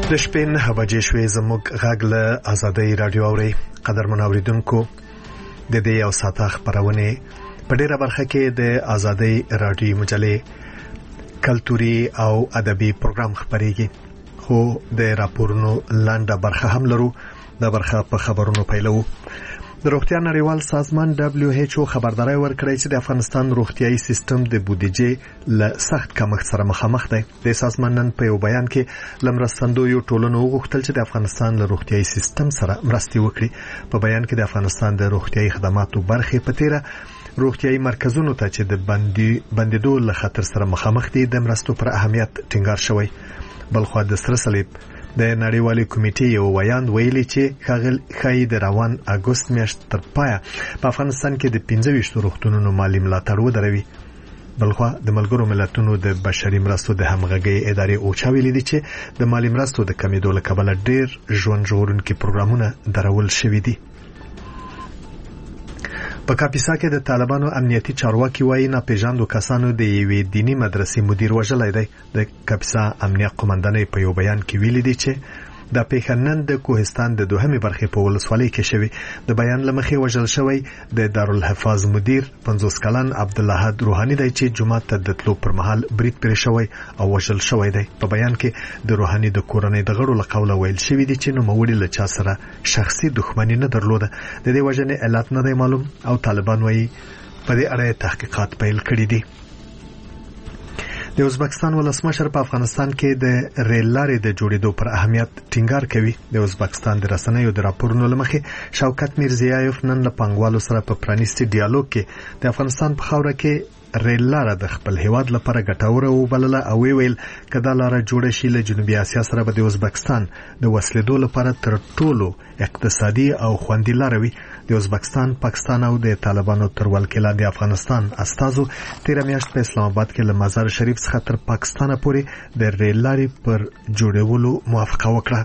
د شپې 9 بجې شوې زموږ غږ له آزادۍ رادیو اوري. قدرمن اوریدونکو، د دې یو ساعته خبرونه په ډیره برخه کې د آزادۍ رادیو مجلې کلتوري او ادبي پروګرام خبريږي، خو د راپورونو لاندې برخه هم لرو. د برخه په خبرونو پیلو. د روغتیا نړیوال سازمان WHO خبرداري ورکړې چې د افغانستان روغتيایي سیستم د بودیجې له سخت کمښت سره مخامخ دی. د سازمان نن په یو بیان کې لمرستندوی ټولنو غوښتل چې د افغانستان له روغتيایي سیستم سره مرستې وکړي. په بیان کې د افغانستان د روغتيایي خدماتو برخې په تیره روغتيایي مرکزونو ته چې د بندیدو له خطر سره مخامخ دي د مرستو پر اهمیت ټینګار شوی. بلخو د سره صلیب د نړیوالې کمیټې یو ویاند ویلي چې خای د روان اگست میاشت تر پایه په افغانستان کې د 25 روغتونونو مالی ملاتړ ودروي. بلخو د ملګرو ملتونو د بشري مرستو د همغږي ادارې اوچا ویلي دي چې د مالی مرستو د کمیدو له کبله ډېر ژوند ژغورونکي پروګرامونه درول شوي دي. په کاپیسا کې د طالبانو امنیتي چارواکي وایي ناپېژاندو کسانو د یوې دینی مدرسې مدیر وژلی دی. د کاپیسا امنیت قومندانۍ په یو بیان کې ویلي دي چې د پیښنن د کوهستان د دوهمې برخې په ولسوالۍ کې شوی. د بیان لمخې وژل شوی د دارالحفاظ مدیر 50 کلن عبدالله روحاني دی چې جمعه ته د تلو پر مهال برید پرې شوی او وژل شوی دی. په بیان کې د روحاني د کورنۍ د غړو له قوله ویل شوی دی چې نوموړي له چا سره شخصي دښمني نه درلوده. د دې وجنې علت نه دی معلوم او طالبان وایي په دې اړه تحقیقات پیل کړي دي. د ازبکستان ولسمشر په افغانستان کې د ریل لارې د جوړېدو پر اهمیت ټینګار کوي. د ازبکستان د رسنیو د راپورونو لمخې شوکت میرزیایف نن له پنګوالو سره په پرانیستي ډیالوګ کې د افغانستان په خاوره کې ریل لاره د خپل هیواد لپاره ګټوره وبلله او ویل کدا لاره جوړه شي له جنوبي اسیا سره به د ازبکستان د وسلېدو لپاره تر ټولو اقتصادي او خوندي لاره وي. د ازبکستان، پاکستان او د طالبانو تر ولکې لاندې افغانستان استازو تیر میاشت په اسلام آباد کې له مزار شریف څخه تر پاکستان پورې د ریل لارې پر جوړولو موافقه وکړه.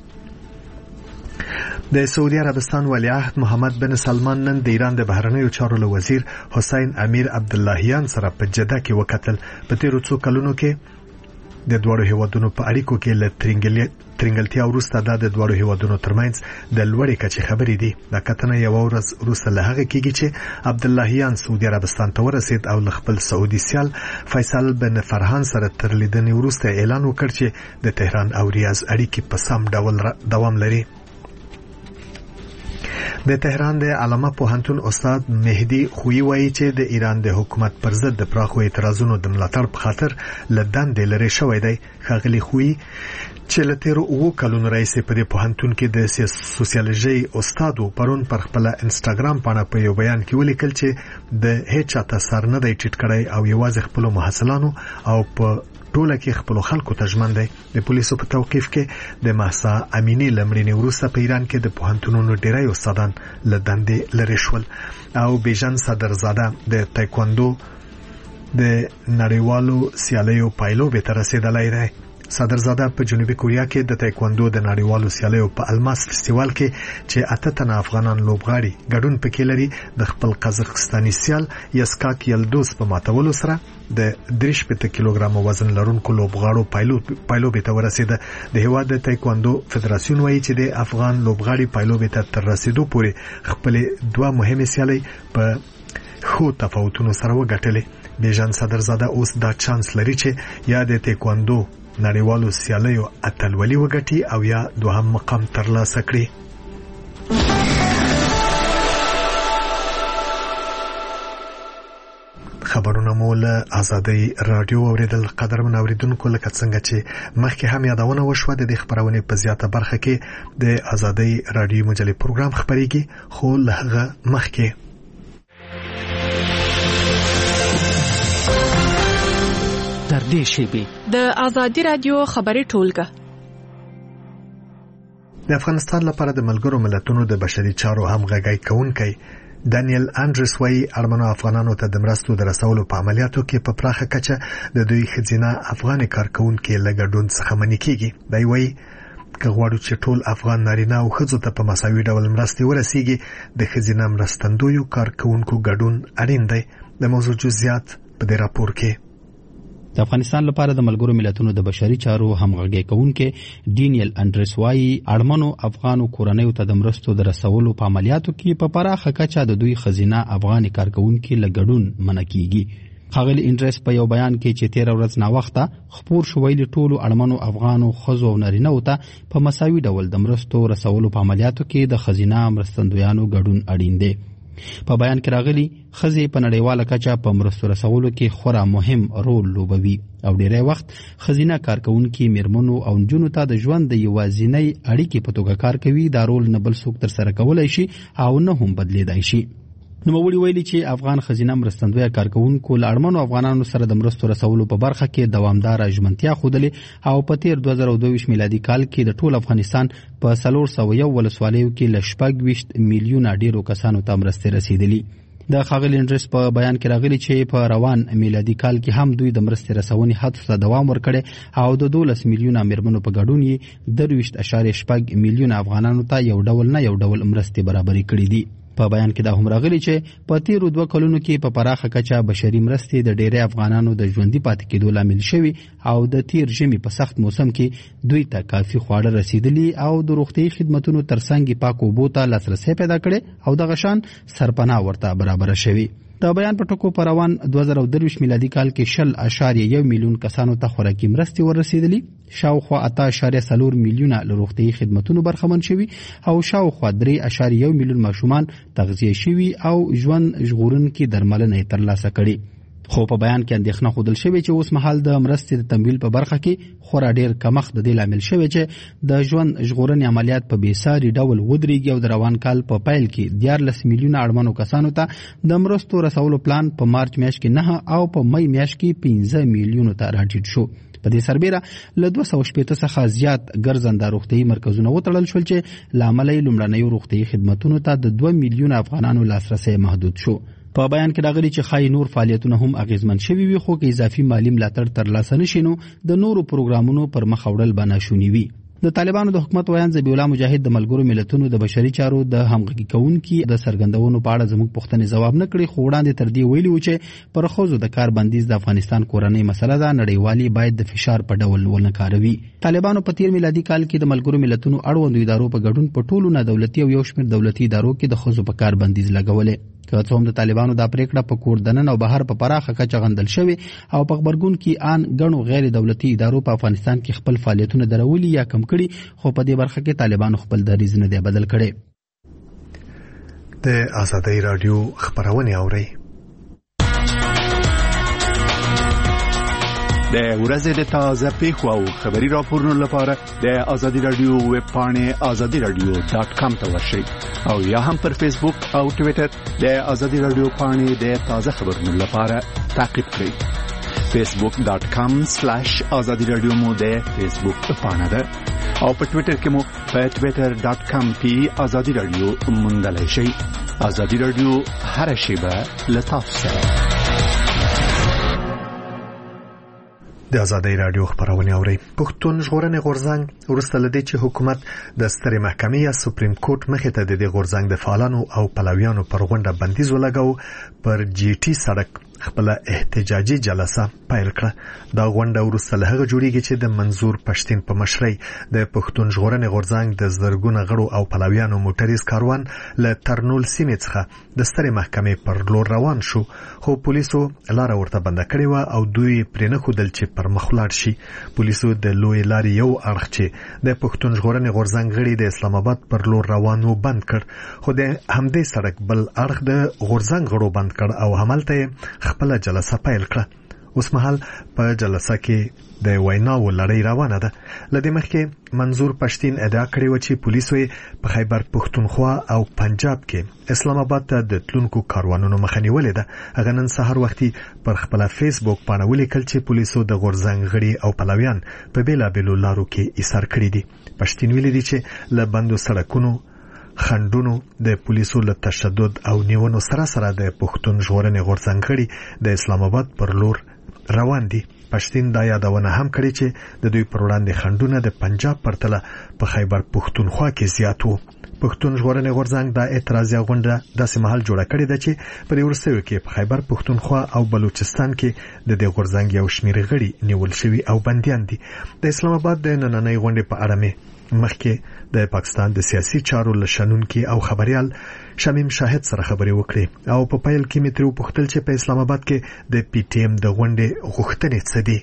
د سعودي عربستان ولیعهد محمد بن سلمان نن د ایران د بهرنیو چارو له وزیر حسین امیر عبداللهیان سره په جده کې وکتل. په تیرو څو کلونو کې د دوړو هیوادونو په اړیکو کې له ترنګلتیا وروسته د دوړو هیوادونو ترمنځ د لوړې کچې خبرې دي. دا کتنه یو ورځ وروسته له هغه کېږي چې عبداللهیان سعودي عربستان ته ورسید او له خپل سعودي سیال فیصل بن فرحان سره تر لیدنې وروسته اعلان وکړ چې د تهران او ریاض اړیکې په سم ډول دوام لري. د تهران د علامه پوهنتون استاد مهدي خویی وایي چې د ایران د حکومت پر ضد د پراخو اعتراضونو د ملاتړ په خاطر له دندې لرې شوی دی. ښاغلي خویی چې له تیرو 9 کلونو راهیسې په دې پوهنتون کې د سوسیالوژي استاد پرون پر خپل انسټاګرام باندې په یو بیان کې ولیکل چې د هیڅ چاته سر نه دی ټیټ کړی او یوازې خپل محصلانو او په ټوله کې خپل خلکو ته ژمن دی. د پولیسو په توقیف کې د مهسا امینی لمړینې وروسته په ایران کې د پوهنتونونو ډیری استادان له دندې لرې شول او بیژن صدرزاده د تایکواندو د نړیوالو سیالیو پایلوبې ته رسیدلی دی. صدرزاده په جنوبي کوریا کې د تایکواندو د نړیوالو سیالیو په الماس فستیوال کې چې 8 تنه افغانان لوبغاړي ګډون پکې لري د خپل قزاقستاني سیال یسکاک یلدوس په ماتولو سره د 3 کیلوګرام وزن لرونکو لوبغاړو پایلوبې ته ورسېده. د هیواد د تایکواندو فدراسیون وایي چې د افغان لوبغاړي پایلوبې ته تر رسیدو پورې خپل 2 مهمه سیالۍ په خو تفاوتونو سره وګټلې. بیژن صدرزاده اوس دا چانس لري چې یا د تایکواندو نړیوالو سیالیو اتلولي وګټي او یا دوهم مقام ترلاسه کړي. خبرونه مو له آزادۍ رادیو اوریدل. قدرمن اوریدونکو، لکه څنګه چې مخکې هم یادونه وشوه د دې خبرونه په زیاته برخه کې د آزادۍ رادیو مجلې پروګرام خبريږي، خو له هغه مخکې در دې شیبې د آزادۍ رادیو خبري ټولګه د افغانستان لپاره د ملګرو ملتونو د بشري چارو همغږي کوونکی دانیل انډرس وایي ارمنو افغانانو ته د مرستو د رسولو په عملیاتو کې په پراخه کچه د دوی خزینه افغان کارکونکو لګډون څخه منې کیږي. دی وایي که غواړو چې ټول افغان نارینه او ښځو ته په مساوي ډول مرستې ورسیږي د خزینه مرستندویو کارکونکو ګډون اړین دی. د موضوع جزئیات په دې راپور کې د افغانستان لپاره د ملګرو ملتونو د بشري چارو همغږي کوونکې ډینیل انډریس وايي اړمنو افغانو کورنیو ته د مرستو د رسولو په عملیاتو کې په پراخه کچه د دوی خزینه افغاني کارکونکو له ګډون منع کیږي. ښاغلي انډریس په یو بیان کې چې 13 ورځ نه وخته خپور شوی ټولو اړمنو افغانو ښځو او نارینه‌و ته په مساوي ډول د مرستو رسولو په عملیاتو کې د خزینه مرستندویانو ګډون اړین دی. په بیان کې راغلي ښځې په نړیواله کچه په مرستو رسولو کې خورا مهم رول لوبوي او ډیری وخت ښځینه کارکونکي میرمنو او نجونو ته د ژوند د یوازینۍ اړیکې په توګه کار کوي. دا رول نه بل څوک ترسره کولی شي او نه هم بدلیدای شي. نوموړي ویلي چې افغان خزینه مرستندویه کارکونکو له اړمنو افغانانو سره د مرستو رسولو په برخه کې دوامداره ژمنتیا ښودلې او په تیر 2022 میلادي کال کې د ټول افغانستان په 401 ولسوالیو کې له 26 میلیونه ډیرو کسانو ته مرستې رسیدلي. د ښاغلي انډریس په بیان کې راغلي چې په روان میلادي کال کې هم دوی د مرستې رسونې هڅو ته دوام ورکړی او د 12 میلیونه میرمنو په ګډون یې 23.8 میلیونه افغانانو ته یو ډول نه یو ډول مرستې برابرې کړې دي. په بیان کې دا هم راغلي چې په تیرو 2 کلونو کې په پراخه کچه بشري مرستې د ډیری افغانانو د ژوندي پاتې کېدو لامل شوي او د تیر ژمي په سخت موسم کې دوی ته کافي خواړه رسیدلي او د روغتیايي خدمتونو ترڅنګ پاکو اوبو ته لاسرسی پیدا کړي او د غشان سرپناه ورته برابر شوي. د بیان په ټکو په روان 2023 میلادي کال کې 10.1 میلیون کسانو ته خوراکي مرستې ورسېدلي. شاوخوا 8.4 میلیونه له روغتیايي خدمتونو برخمن شوي او شاوخوا 3.1 میلیون ماشومان تغذیه شوي او ژوند ژغورونکي درملنه یې ترلاسه کړي. خو په بیان کې اندېښنه ښودل شوې چې اوس مهال د مرستې د تمویل په برخه کې خورا ډیر کمښت د دې لامل شوی چې د ژوند ژغورنې عملیات په بېساري ډول ودرېږي او د روان کال په پیل کې 14 میلیونه اړمنو کسانو ته د مرستو رسولو پلان په مارچ میاشت کې 9 او په مئی میاشت کې 15 میلیونو ته راټیټ شو. په دې سربېره له 260 څخه زیات ګرځنده روغتیايي مرکزونه وتړل شول چې له امله یې لومړنیو روغتیايي خدمتونو ته د 2 میلیونه افغانانو لاسرسی محدود شو. په بیان کې راغلي چې خای نور فعالیتونه هم اغیزمن شوي وي خو که اضافي مالی ملاتړ ترلاسه نشي نو د نورو پروګرامونو پر مخ وړل به ناشوني وي. د طالبانو د حکومت ویان ذبیح الله مجاهد د ملګرو ملتونو د بشري چارو د همغږي کوونکي د سرګندونو په اړه زموږ پوښتنې ځواب نه کړي خو وړاندې تر دې ویلي و چې پر ښځو د کار بندیز د افغانستان کورنۍ مسله ده نړیوالي باید د فشار په ډول ونه کاروي. طالبانو په تیر میلادي کال کې د ملګرو ملتونو اړوندو ادارو په ګډون په ټولو نه دولتي او یو شمېر دولتي ادارو کې د ښځو په کار بندیز لګولې. که څه هم د طالبانو دا پریکړه په کور دننه او بهر په پراخه کچه غندل شوی او په خبرګون کې ان غنو غیر دولتي ادارو په افغانستان کې خپل فعالیتونه درولي یا کم کړي خو په دې برخه کې طالبانو خپل دریځ نه دی بدل کړي. د آزادۍ رادیو خبرونه اوري. د ورځې د تازه پیښو او خبري راپورونو لپاره د آزادۍ رادیو ویب پاڼه azadiradio.com ته ورشئ او یا هم پر فیسبوک او ټوئیټر د آزادۍ رادیو پاڼه د تازه خبرونو لپاره تعقیب کړئ. facebook.com/azadiradio مو د فیسبوک پاڼه ده او په ټوئیټر کې مو په twitter.com/azadiradio موندلای شئ. آزادۍ رادیو هر شیبه لطف سره. د آزادۍ رادیو خبرونه اوري. پښتون ژغورنې غورځنګ ورسته لدی چې حکومت د سترې محکمې یا سپریم کورټ مخې ته د غورځنګ د فعالانو او پلویانو پر غونډه بندیز ولګاو پر جی ټي سړک خپل احتجاجي جلسه پیل کړه. دا غونډه ورسته له هغه جوړیږي چې د منظور پښتين په مشرۍ د پښتون ژغورنې غورځنګ د زرګونه غړو او پلویانو موټریز کاروان له ترنول سیمې څخه د سترې محکمې پر لور روان شو خو پولیسو لار ورته بند کړې و او دوی پرې نه خودل چې پر مخ لاړ شي. پولیسو د لوی لارې یو اړخ چې د پښتون ژغورنې غورځنګ غړي د اسلام آباد پر لور روانو بند کړ خو د همدې سړک بل اړخ د غورځنګ غړو بند کړ او همالته خپل جلسه پیل کړه. اوس مهال په جلسه کې د ویناو لړۍ روانه ده. لدې مخکې منظور پښتين ادعا کړې و چې پولیسو په خیبر پښتونخوا او پنجاب کې اسلام آباد ته د تلونکو کاروانونو مخه نیولې ده. هغه نن سهار وختي پر خپل فیسبوک باندې ولیکل چې پولیسو د غورځنګ غړي او پلویان په بیلابېلو لارو کې ایثار کړی دي. پښتين ویلي دي چې له بندو سړکونو خندونو د پولیسو له تشدد او نیونو سره سره د پښتون ژغورنې غورځنګ غړي د اسلام آباد پر لور روان دي. پښتين دا یادونه هم کړې چې د دوی پر وړاندې خندونه د پنجاب پرتله په خیبر پښتونخوا کې زیات وو. پښتون ژغورنې غورځنګ د اعتراضي غونډه داسې محل جوړه کړې ده چې په ورسېو کې په خیبر پښتونخوا او بلوچستان کې د دې غورځنګ یو شمېر غړي نیول شوي او بنديان دي. د اسلام آباد د نننۍ غونډې په اړه مخکې د پاکستان د سیاسي چارو لشنونکي او خبريال شمیم شاهد سره خبرې وکړې او په پیل کې مې ترې وپوښتل چې په اسلام آباد کې د پی ټی ایم د غونډې غوښتنې څه دي.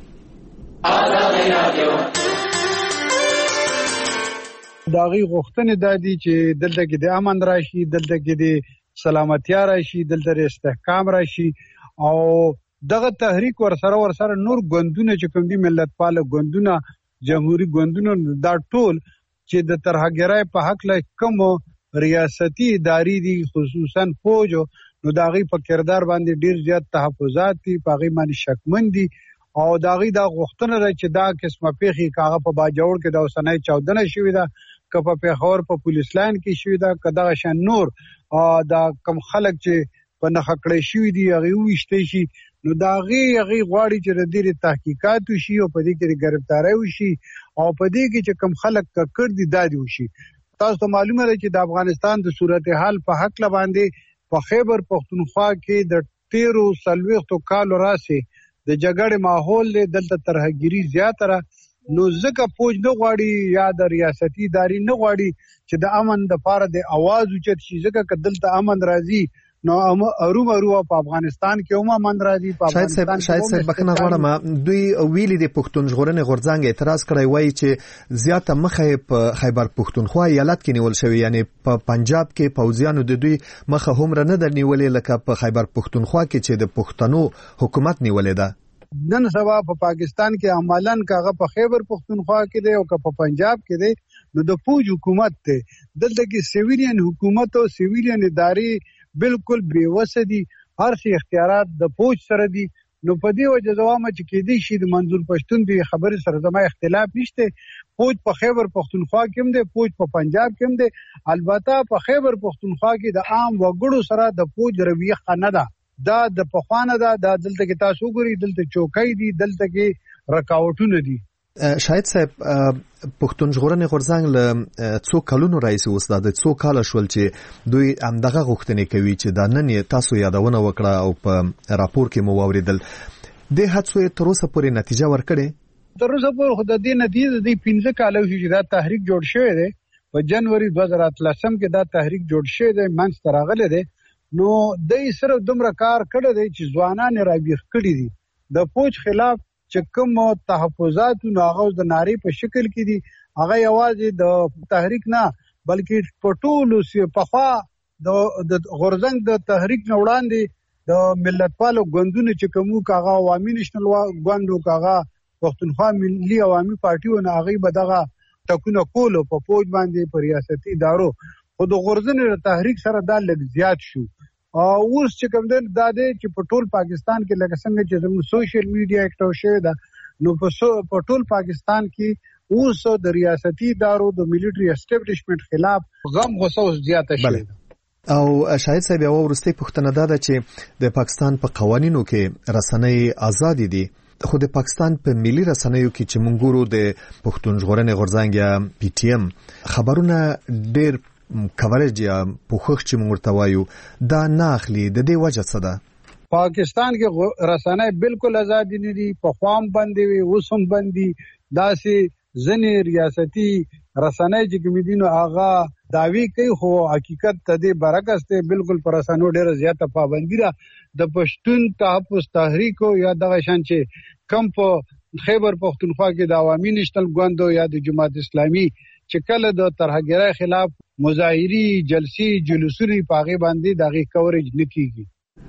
داغي غوښتنې دادي چې دلته کې د امن راشي، دلته کې د سلامتی راشي، دلته د استحکام راشي او دغه تحریک ورسره نور ګوندونه چې کوم دي ملت پاله ګوندونه جمهوریت ګوندونه دا ټول چې د ترهګرۍ په حق له کوم ریاستي ادارې دي خصوصا فوج نو داغي په کردار باندې ډیر زیات تحفظات دي، پاغي باندې شکمن دي او داغي دا غوښتنه لري چې دا قسمه پیخي کاغه په باجوړ کې د اوسنۍ 14 شوې ده کپه په خور په پولیس لاین کې شوې ده کدا شان نور دا کم خلک چې په نخکړې شوې دي هغه وشته شي نو داغي غواړي چې د دې تحقیقات وشي او په دې کې گرفتاری وشي او په دې کې چې کم خلک کړ دي دادي وشي. تاسو معلومه ده چې د افغانستان د صورتحال په حق ل باندې په خیبر پښتونخوا کې د 13 کالو راسي د جګړې ماحول له دلته ترهګری زیاتره نو ځکه فوج نه غواړي یا د ریاستي ادارې نه غواړي چې د امن د لپاره د आवाज اوچت شي ځکه که دلته امن راځي نو ارومرو په افغانستان کې هم امن راځي. په افغانستان شاید بخنه غواړم دوی ویلي د پښتون ژغورنې غورځنګ اعتراض کړی وایي چې زیاته مخه په خیبر پښتونخوا ایالت کې نیول شوی، یعنی په پنجاب کې پوځیانو د دوی مخه هم نه درنیولې لکه په خیبر پښتونخوا کې چې د پښتنو حکومت نیولې ده. نن سبا په پاکستان کې عملاً کاغه په خیبر پښتونخوا کې دی او په پنجاب کې دی نو د فوج حکومت ته دلته کې سیویلین حکومت او سیویلین ادارې بالکل بیوسه دي، هر څه اختیارات د فوج سره دي. نو په دې وجه زوامه چې کې دي شي د منظور پښتون دی خبره سره زما اختلاف نشته. فوج په خیبر پښتونخوا کې هم دی، فوج په پنجاب کې هم دی، البته په خیبر پښتونخوا کې د عام وګړو سره د فوج رویه خنه ده دا د پخوانه ده دلته کې تاسو ګوري دلته چوکۍ دي دلته کې رکاوټونه دي. شاید صاحب پښتون ژغورنې غورځنګ له څو کلونو راځي اوس د څو کال شول چې دوی همدغه غوښتنې کوي چې دا نن تاسو یادونه وکړه او په راپور کې مو واوریدل د هڅو تر اوسه پورې نتیجه ورکړي. تر اوسه پورې خو د دې نتیجه د 15 کال چې دا تحریک جوړ شوی دی په جنوري 2013 کې دا تحریک جوړ شوی دی منځ ته راغلی دی نو دای صرف دومره کار کړی دی چې ځوانان راویښ کړي دي د فوج خلاف چې کوم تحفظات او هغه د ناری په شکل کې دي هغه یوازې د تحریک نه بلکې په ټولو په خوا د غورځنګ د تحریک نه وړاندې د ملت پالو ګوندونو چې کومو کاغه عوامي نشنل ګوندو کاغه پښتونخوا ملي عوامي پارټیونه هغه بدغه تکونه کول په فوج باندې په ریاستي ادارو خو د غورځنګ تحریک سره دا لږ زیات شو. اوس چې کوم دن دا دی چې په ټول پاکستان کې لکه څنګه چې زموږ سوشل میډیا اکټیو شوی دا نو په ټول پاکستان کې اوس د ریاستي ادارو د ملټری اسټابلیشمنت خلاف غم غوسه زیاته شوې او شاید صاحب یو ورسته پښتنه ده چې د پاکستان په قوانینو کې رسنۍ آزادي دي خو د پاکستان په ملي رسنیو کې چې مونږ ګورو د پښتون ژغورنې غورځنګ یا پی ټی ایم خبرونه ډېر کوریج یا پوښښ چې موږ ورته وایو دا نه اخلي د دې وجه څه ده؟ پاکستان کې رسنۍ بالکل آزاد نه دي په خوام باندې وسم باندې داسې ځنې ریاستي رسنۍ چې کومدینو آغا داوی کوي خو حقیقت ته دې برعکس ته بالکل پر رسنیو ډېر زیاته پابندی ده د پښتون تحفظ تحریک یا دغه شان چې کم په خیبر پښتونخوا کې د عوامي نشنل ګوندو یا د جماعت اسلامي چې کله د ترهګرۍ خلاف مظاهری جلسي جلوسونه پاغي باندې دغه کوریج نکېږي.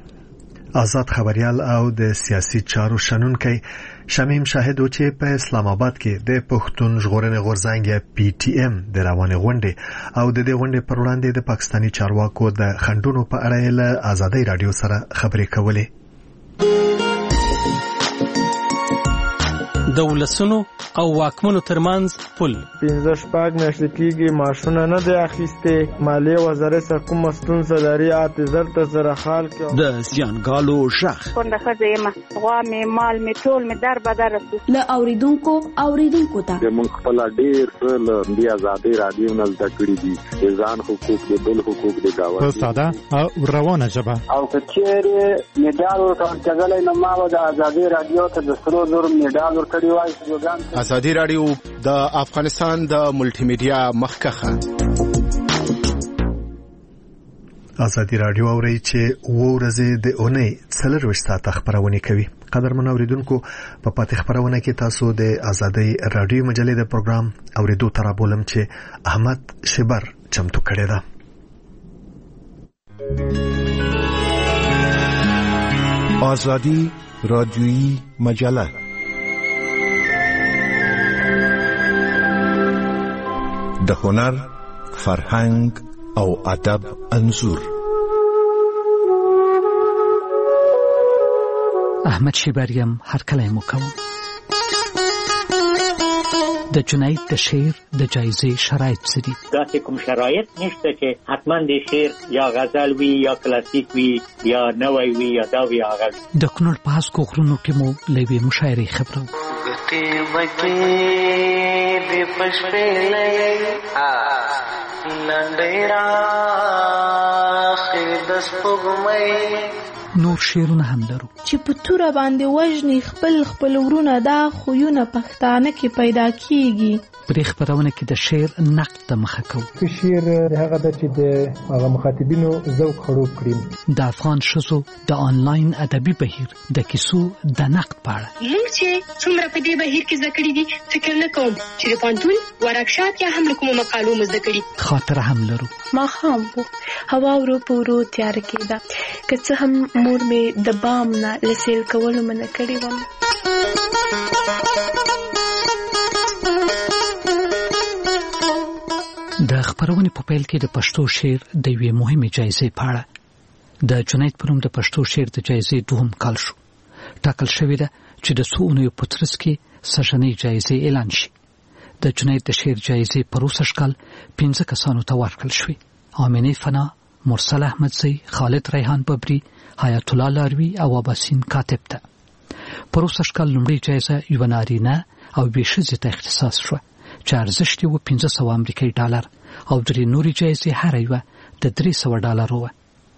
آزاد خبريال او د سیاسي چارو شنونکي شمیم شاهد چې په اسلام آباد کې د پښتون ژغورنې غورځنګ پی ټی ایم د روانې غونډې او د دې غونډې پر وړاندې د پاکستاني چارواکو د خنډونو په اړه له آزادۍ رادیو سره خبرې کولې. د ولسونو او واکمنو ترمنځ پل 15 میاشتې کېږي ماشونه نه دی اخیستې مالیې وزارت سره کومه ستونزه لري اعتذار ته سره حال کې د زیانګالو شخ کونډه ښځه یم غوا مې مال مې ټول مې در بدر له اوریدونکو ته موږ خپل ډېر څه له دې آزادۍ رادیو نه زده کړي دي ځان حقوق د بل حقوق د گاونډي په ساده او روانه ژبه او کچېره میډال ورکړل نو ما د آزادۍ رادیو ته د سرو زر میډال ورکړی وای. آزادۍ رادیو د افغانستان د ملټي میډیا مخکخه آزادي رادیو اوري چې ورځې د اونۍ 24 ساعته خبرونه کوي. قدرمن اوریدونکو په پاتې خبرونه کې تاسو د آزادي رادیو مجلې د پروګرام اوریدو ترابولم چې احمد شبر چمتو کړی دی. آزادی رادیویی مجله د هنر، فرهنګ او ادب انځور. احمد شیبریم هر کله مو کوم. د جنید د شعر د جایزې شرایط څه دي؟ داسې کوم شرایط نشته چې حتما د شعر یا غزل وي یا کلاسیک وي یا نوی وي یا دا وي هغه. د کونړ په هسکو غرونو کې مو له یوې مشاعرې خبرو. نور شعرونه هم لرو چې په توره باندې وژني خپل ورونه دا خویونه پښتانه کې پیدا کیږي. پرې خبرونه کې د شعر نقد د مخه کوو. شعر هغه د چې د هغه مخاطبینو ذوق خړوب کړي. د افغان شذو د آنلاین ادبي بهیر د کیسو د نقد په اړه. موږ چې څومره په دې بهیر کې ذکر دي فکر نه کوم چې د پانتون ورکشاپ یا هم کومه مقالو مزد کړي. خاطر هم لرو. ما هم هوا ورو پورو تیار کېده که څه هم مور مې د بام نه لسیل کولو منع کړی و. د خبرونې په پیل کې د پښتو شعر د یوې مهمې جایزې په اړه. د جنید په نوم د پښتو شعر د جایزې دوهم کال شو. ټاکل شوې ده چې د څو اونیو په ترڅ کې سږنۍ جایزې اعلان شي. د جنید د شعر جایزې په روسش کال 15 کسانو ته ورکړل شوې. آمینه فنا، مرسل احمدزی، خالد ریحان ببری، حیات الله لاروی او اباسین کاتب ته. په روسش کال لومړی جایزه یو نارینه او یوې ښځې ته اختصاص شوه چې ارزښت یې $500 امریکایي ډالر او درې نورې جایزې هر یوه د $300 وه.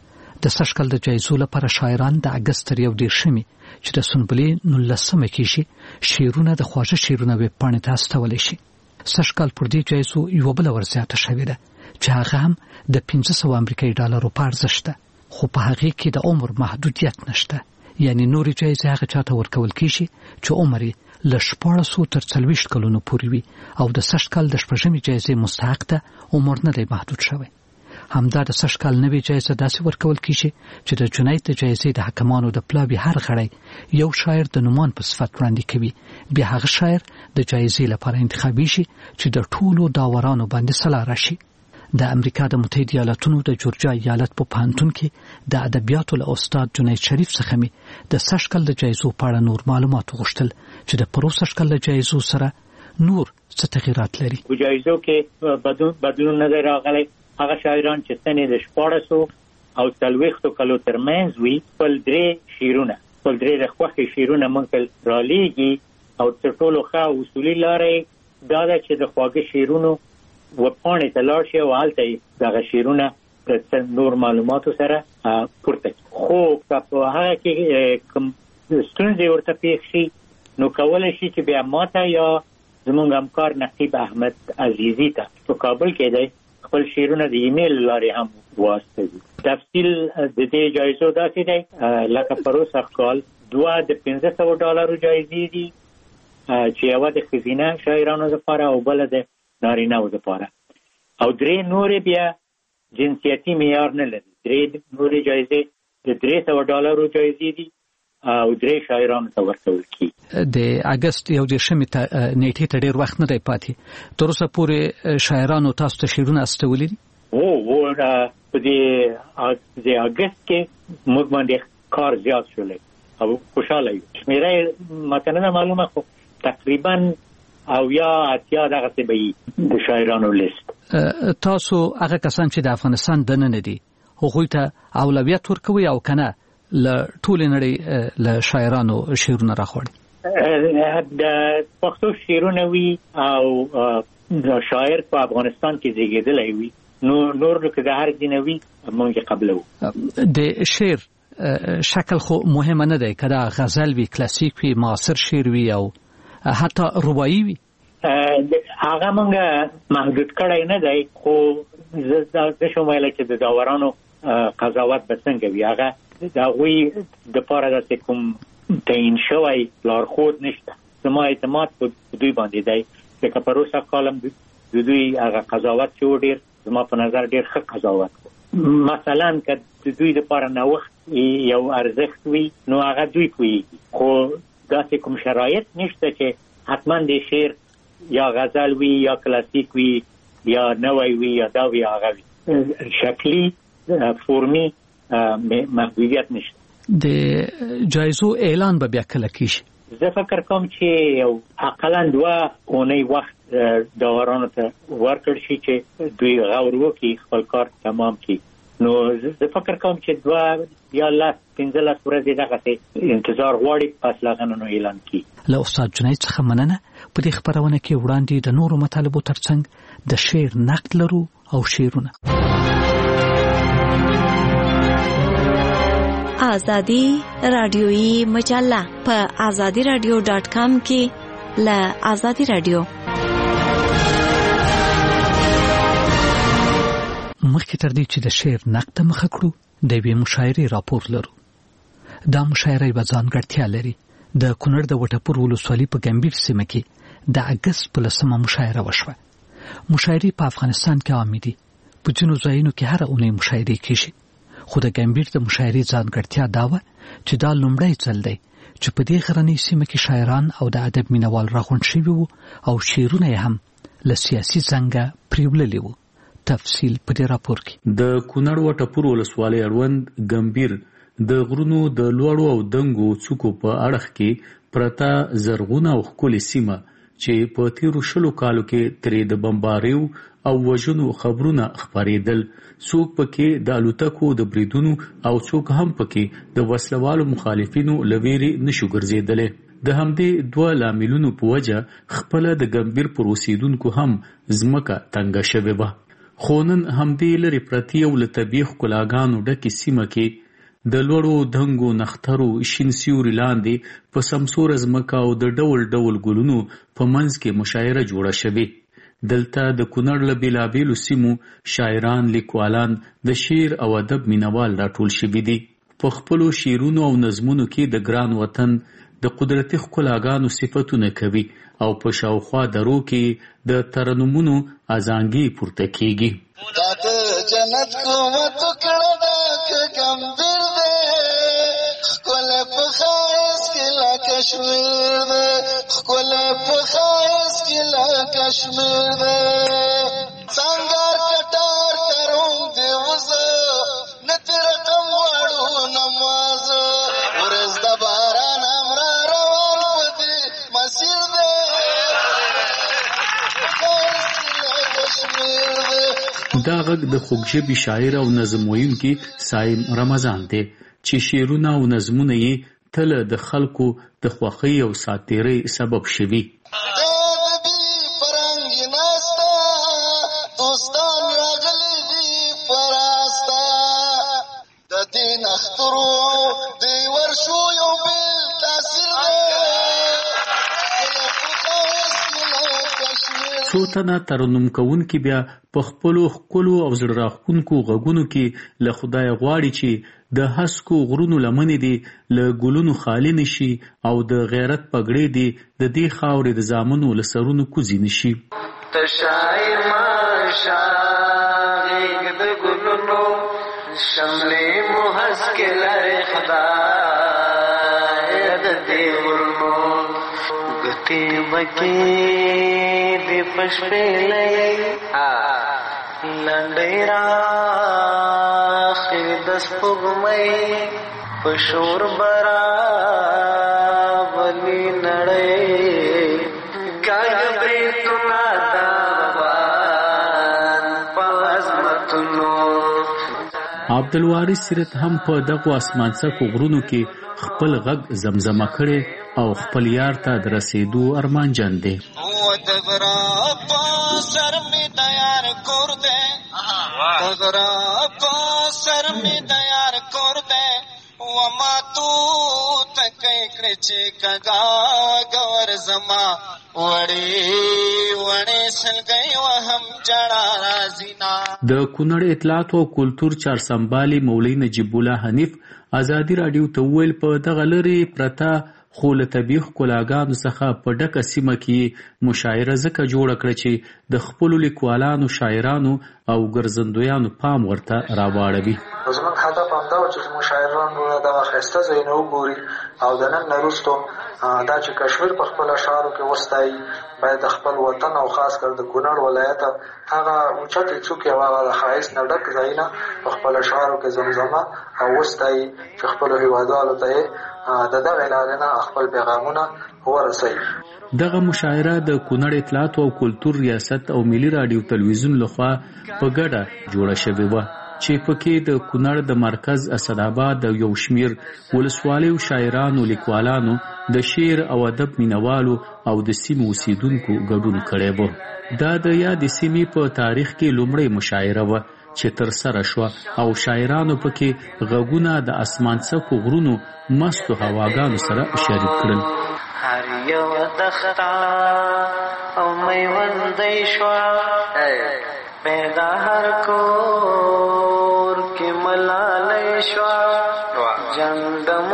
د سږکال د جایزو لپاره شاعران د اګست تر 1 چې د سنبلې 19 کېږي شعرونه د خواږه شعرونه ویب پاڼې ته استولی شي. سږکال پر دې جایزو یوه بله ورزیاته شوې ده چې هغه هم د $500 امریکایي ډالرو په ارزښت ده، خو په هغې کې د عمر محدودیت نشته. یعنی نورې جایزې هغه چاته ورکول کېږي چې عمر یې له 14 تر 40 کلونو پورې وي او د سږکال د 8مې جایزې مستحق ته عمر نه دی محدود شوی. همدا د سږکال نوې جایزه داسې ورکول کېږي چې د جنید د جایزې د حکمانو د پلاوي هر غړی یو شاعر د نومان په صفت وړاندې کوي. بیا هغه شاعر د جایزې لپاره انتخابي شي چې د ټولو داورانو باندې سلا راشي. د امریکا د متحده ایالاتونو د جورجیا ایالت په پوهنتون کې د ادبیاتو له استاد جنید شریف څخه می د سږکال د جایزو په اړه نور معلومات وغوښتل چې د پروسه سږکال د جایزو سره نور څه تغیرات لري. په جایزو کې بدلون نه راغلی. هغه شاعران چې سنې د 14 او 40 کلو ترمنځ وي خپل درې شعرونه خپل درې د خوښې شعرونه مونږ رالیږي او تر ټولو ښه اصولي لارې دا ده چې د خواږه شعرونو وپاڼې ته لاړ شي او هلته یې دغه شعرونه د نور معلوماتو سره پورته کړي. خو په هغه کې کوم ستونزې ورته پیښ شي نو کولی شي چې بیا ماته یا زموږ همکار نقیب احمد عزیزي ته په کابل کې دی خپل شعرونه د ایمیل لارې هم واستوي. تفصیل د دې جایزو داسې دی لکه پروسه کال 2 د $500 جایزې دي چې یوه د ښځینه شاعرانو لپاره او بله د نارینه‌و لپاره او درې نورې بیا جنسیتي معیار نه لري. درې نورې جایزې د $300 جایزې دي او درې شاعرانو ته ورکول کېږي. د اګست 1 نیټې ته ډېر وخت نه دی پاتې. تر اوسه پورې شاعرانو تاسو ته شعرونه استولي دي؟ په دې اګست کې موږ باندې کار زیات شولی او خوشحاله یو. شمېره ماته نه معلومه خو تقریبا او یا اتیا دغه څه به د شاعرانو لیست. تاسو هغه کسان چې د افغانستان دننه دي هغوی ته اولویت ورکوي او کنه له ټولې نړۍ له شاعرانو شعرونه راخوړي؟ د پښتو شعرونه وي او شاعر په افغانستان کې زیږیدلی وي نور که د هر دین وي مونږ قبلو. د شعر شکل خو مهمه نه دی که دا غزل وي، کلاسیک وي، معاصر شعر وي او حتی رباعي وي. هغه مونږ محدود کړی نه دی، خو زه شم ویلی چې د داورانو قضاوت به څنګه وي هغه د هغوی دپاره داسې کوم تعیین شوی لارښود نشته. زما اعتماد په دوی باندې دی ځکه په روسه کالم د دوی هغه قضاوت چې و ډېر زما په نظر ډېر ښه قضاوت و. مثلا که د دوی دپاره نوښت یو ارزښت وي نو هغه دوی پوهېږي، خو داسې کوم شرایط نشته چې حتما د شعر یا غزل وي یا کلاسیک وي یا نوی وي یا دا وي هغه وي. شکلی فرمی محدودیت نشته. د جایزو اعلان به بیا کله کیږي؟ زه فکر کوم چې یو اقلا 2 اونۍ وخت داورانو ته ورکړ شي چې دوی غور وکړي خپل کار تمام کړي. نو زه فکر کوم چې 2 یا 15 ورځې دغه انتظار غواړي پس لاغنو اعلان کړي. له استاد جنید څخه مننه. په دې خبرونه کې وړاندې د نورو مطالبو ترڅنګ د شعر نقد لرو او شعرونه. آزادی رادیویی مجله په azadiradio.com کې له آزادی رادیو. مخکې تر دې چې د شعر نقد مخه کړو د یوې مشاعرې راپور لرو. دا مشاعره یوه ځانګړتیا لري. د کونړ د وټپور ولسوالۍ په ګمبیر سیمه کې د اګست په 10 مشاعره وشوه. مشاعرې په افغانستان کې عامې دي. په ځینو ځایونو کې هر اونۍ مشاعرې کیږي. خو د ګمبیر د مشاعرې ځانګړتیا دا وه چې دا لومړی ځل دی چې په دې غرنۍ سیمه کې شاعران او د ادب مینوال راغونډ شوي وو او شعرونه یې هم له سیاسي زنګه پریوللي وو. تفصیل په دې راپور کې. د کونړ وټپور ولسوالۍ اړوند ګمبیر د غرونو د لوړو او دنګو څوکو په اړخ کې پرته زرغونه او ښکلې سیمه چې په تیرو 20 کالو کې ترې د بمباریو او وژنو خبرونه خپرېدل. څوک پکې د الوتکو د بریدونو او څوک هم پکې د وسلوالو مخالفینو لویری نشو ګرځېدلې. د همدې 2 لاملونو په وجه خپل د ګمبیر پر اوسیدونکو هم ځمکه تنګه شوې وه. خو نن همدې لرې پرتې یو له طبیعي ښکلاګانو ډکې سیمه کې د لوړو دنګو نخترو شین سیوري لاندې په سمسوره ځمکه او د ډول ډول ګلونو په منځ کې مشاعره جوړه شوې. دلته د کونړ له بیلابیلو سیمو شاعران، لیکوالان، د شعر او ادب مینوال راټول شوي دي. په خپلو شعرونو او نظمونو کې د ګران وطن د قدرتي ښکلاګانو صفتونه کوي او په شاوخوا درو کې د ترنمونو ازانګي پورته کیږي. دا د جنت کومت کړه دا ګمبیر دې خپل په خاص کې لا کشمیر دې خپل په خاص کې لا کشمیر دې څنګه کټار کروم دې وزه نتر رقم واړو نماز ورز د باران امر روان پدې مسیر دې دا غږ د خوږژبي شاعر او نظم ویونکي سایم رمضان دی چې شعرونه او نظمونه یې تل د خلکو د خوښۍ او ساتیرۍ سبب شوي. څو تنه ترنم کوونکي بیا په خپلو ښکلو او زړه راښکونکو غږونو کې له خدای غواړي چې د هسکو غرونو لمنې دي له ګلونو خالي نشي او د غیرت پګړې دي د دې خاورې د زامنو له سرونو کوزي نشي. تشای ماشا غیږ د ګلونو شملې مو هسکې لرې خدای د دې غرونو ګټې بکې دې پشپېلې لنډۍ راخې د سپوږمۍ په شور برابلې نړۍ عبدالوارث سیرت هم په دغو اسمانڅکو غرونو کې خپل غږ زمزمه کړي او خپل یار ته د رسېدو ارمانجن دی. وما تو تکای کړه چې کګا گور زما وړي وړي سلګي وهم جړا رازینا. د کونړ اطلاعات او کلتور چارسمبالي مولوی نجیب الله حنیف ازادي رادیو ته ویل په دغه لري پرتا خو له طبیعي ښکلاګانو څخه په ډکه سیمه کې مشاعره ځکه جوړه کړه چې د خپلو لیکوالانو، شاعرانو او ګرځندویانو پام ورته راواړوي. زموږ هدف همدا و چې زموږ شاعران دغه ښایسته ځایونه وګوري او د نن نه وروستو دا چې کشمیر په خپل اشعارو کې وستایي، باید د خپل وطن او خاص کر د کونړ ولایت هغه اوچتې څوکې او هغه د ښایست نه ډک ځایونه په خپل اشعارو کې زمزمه او وستایي چې خپلو هېوادوالو ته یې د دغې لارې نه خپل پیغامونه ورسوي. دغه مشاعره د کونړ اطلاعات او کلتور ریاست او ملي راډیو تلویزیون لخوا په ګډه جوړه شوې وه چې پکې د کونړ د مرکز اسداباد د یو شمیر ولسوالیو شاعرانو، لیکوالانو، د شعر او ادب مینوالو او د سیمې اوسیدونکو ګډون کړی و. دا د یادې سیمې په تاریخ کې لومړۍ مشاعره وه چې ترسره شوه او شاعرانو پکې غږونه د اسمانڅکو غرونو مستو هواګانو سره شریک کړل. هر یو دښته او میوندۍ شوه پیدا هر کور کې ملالۍ شوه جنډم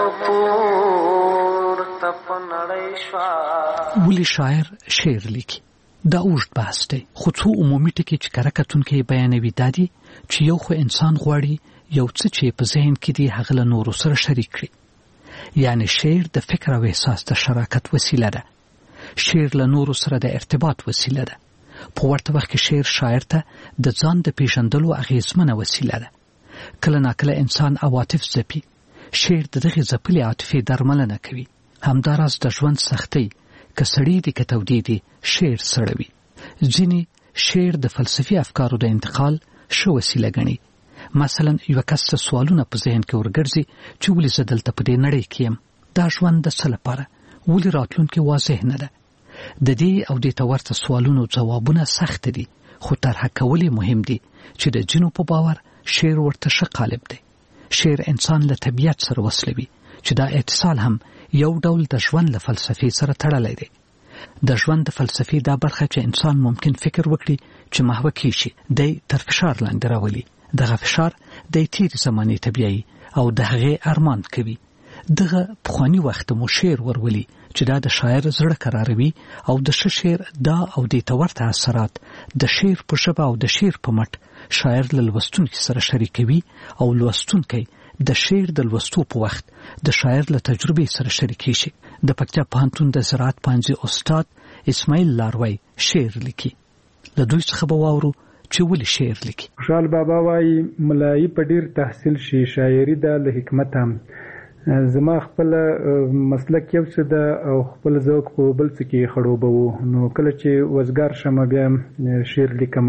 پورته په نړۍ شوه. ولې شاعر شعر لیکي؟ دا اوږد بحث دی، خو څو عمومي ټکي چې کره کتونکي یې بیانوي دا دي چې یو خو انسان غواړي یو څه چې په ذهن کې دی هغه له نورو سره شریک کړي. یعنی شعر د فکر او احساس د شراکت وسیله ده. شعر له نورو سره د ارتباط وسیله ده. په ورته وخت کې شعر شاعر ته د ځان د پیژندلو اغیزمنه وسیله ده. کله ناکله انسان عواطف ځپي. شعر د دغې ځپلې عاطفې درملنه کوي. همداراز د ژوند سختۍ که سړی دي که تودې دي شعر سړوي. ځینې شعر د فلسفي افکارو د انتقال ښه وسیله ګڼي. مثلا یو کس ته سوالونه په ذهن کې ورګرځي چې ولې زه دلته په دې نړۍ کې یم، دا ژوند د څه لپاره، ولې راتلونکی واضح نه ده. د دې او دې ته ورته سوالونو ځوابونه سخت دي، خو طرحه کول مهم دي چې د جنو په باور شعر ورته ښه قالب دی. شعر انسان له طبیعت سره وصلوي چې دا اتصال هم یو ډول د ژوند له فلسفې سره تړلی دی. د ژوند د فلسفې دا برخه چې انسان ممکن فکر وکړي چې محوه کیشي دی تر فشار لاندې راولي. دغه فشار د تیر زمانه طبيعي او د هغه ارمان کوي. دغه پخوانی وخت مو شعر ورولي چې دا د شاعر زړه قراروي او د شعر دا او د تورته اثرات د شعر په شبا او د شعر په مټ شاعر له لوستونکو سره شریکوي او لوستونکي د شعر د لوستو په وخت د شاعر له تجربې سره شریکي شي. د پکتیا پوهنتون د زراعت پوهنځي استاد اسماعیل لاروی شعر لیکي. له دوی څخه به واورو چې ولې شعر لیکي. خوشحال بابا وايي ملایي په ډیر تحصیل شي شاعري د له حکمت هم زما خپل مسلک یو څه د او خپل ذوق په بل څه کې خړوبو. نو کله چې وزګار شم بیا شعر لیکم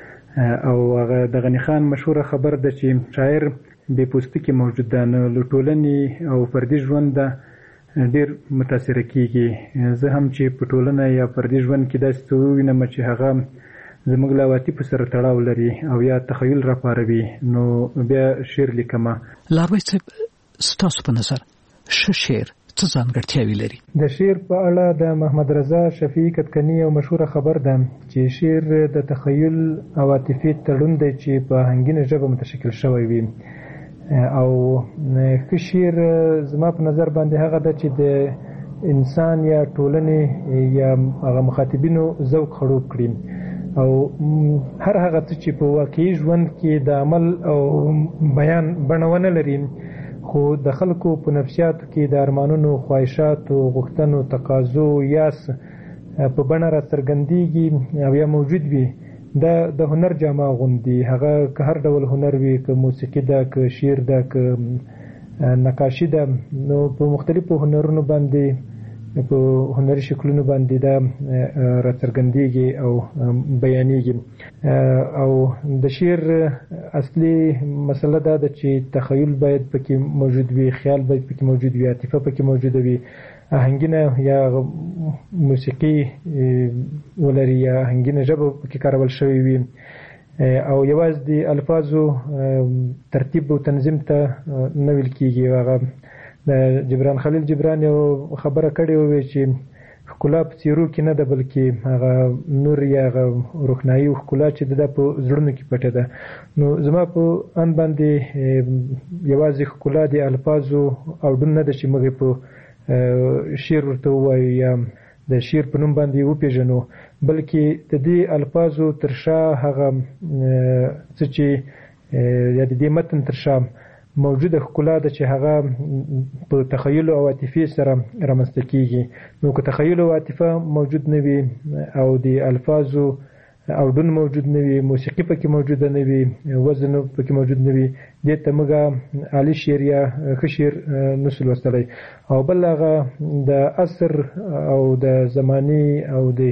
او هغه د غنی خان مشهور خبر ده چې شاعر بې پوستکي موجود ده، نو له ټولنې او فردي ژوند ډیر متاثر کیږي. زه هم چې په ټولنه یا فردي ژوند کې داسې څه ووینم چې هغه زموږ له عواطفو سره تړاو لري او یا تخیل راپاروي، نو بیا شعر لیکم. لاروی صاحب ستاسو په نظر ښه شعر څه ځانګړتیاوې لري؟ د شعر په اړه د محمد رضا شفیع کتکنی یو مشهوره خبر ده چې شعر د تخیل او عاطفې تړون دی چې په آهنګینه ژبه متشکل شوی وي. او ښه شعر زما په نظر باندې هغه ده چې د انسان یا ټولنې یا هغه مخاطبینو ذوق خړوب کړي او هر هغه څه چې په واقعي ژوند کې د عمل او بیان بڼه ونه لري خو د خلکو په نفسیاتو کې د ارمانونو، خواهشاتو، غوښتنو، تقاضو یاس په بڼه راڅرګندېږي او یا موجود وي، دا د هنر جامه غوندي. هغه که هر ډول هنر وي، که موسیقي ده، که شعر ده، که نقاشي ده، نو په مختلفو هنرونو باندې په هنري شکلونو باندې دا راڅرګندېږي او بیانېږي. او د شعر اصلي مسله دا ده چې تخیل باید پکې موجود وي، خیال باید پکې موجود وي، عاطفه پکې موجوده وي، آهنګینه یا موسیقي ولري یا آهنګینه ژبه پکې کارول شوې وي، او یوازې د الفاظو ترتیب او تنظیم ته نه ویل کېږي. هغه د جبران خلیل جبران یو خبره کړې وه چې ښکلا په څیرو کې نه ده، بلکې هغه نور یا هغه روښنایي او ښکلا چې ده په زړونو کې پټه ده. نو زما په ان باندې یوازې ښکلا د الفاظو او ډون نه ده چې موږ په شعر ورته ووایو یا د شعر په نوم باندې وپېژنو، بلکې د دې الفاظو تر شا هغه څه چې یا د دې متن تر شا موجوده ښکلا ده چې هغه په تخیل او عاطفې سره رامنځته کېږي. نو که تخیل او عاطفه موجود نه وي او د الفاظو او ډون موجود نه وي، موسیقي پکې موجوده نه وي، وزن پکې موجود نه وي، دې ته موږ عالي شعر یا ښه شعر نشو لوستلی. او بل هغه د عصر او د زمانې او د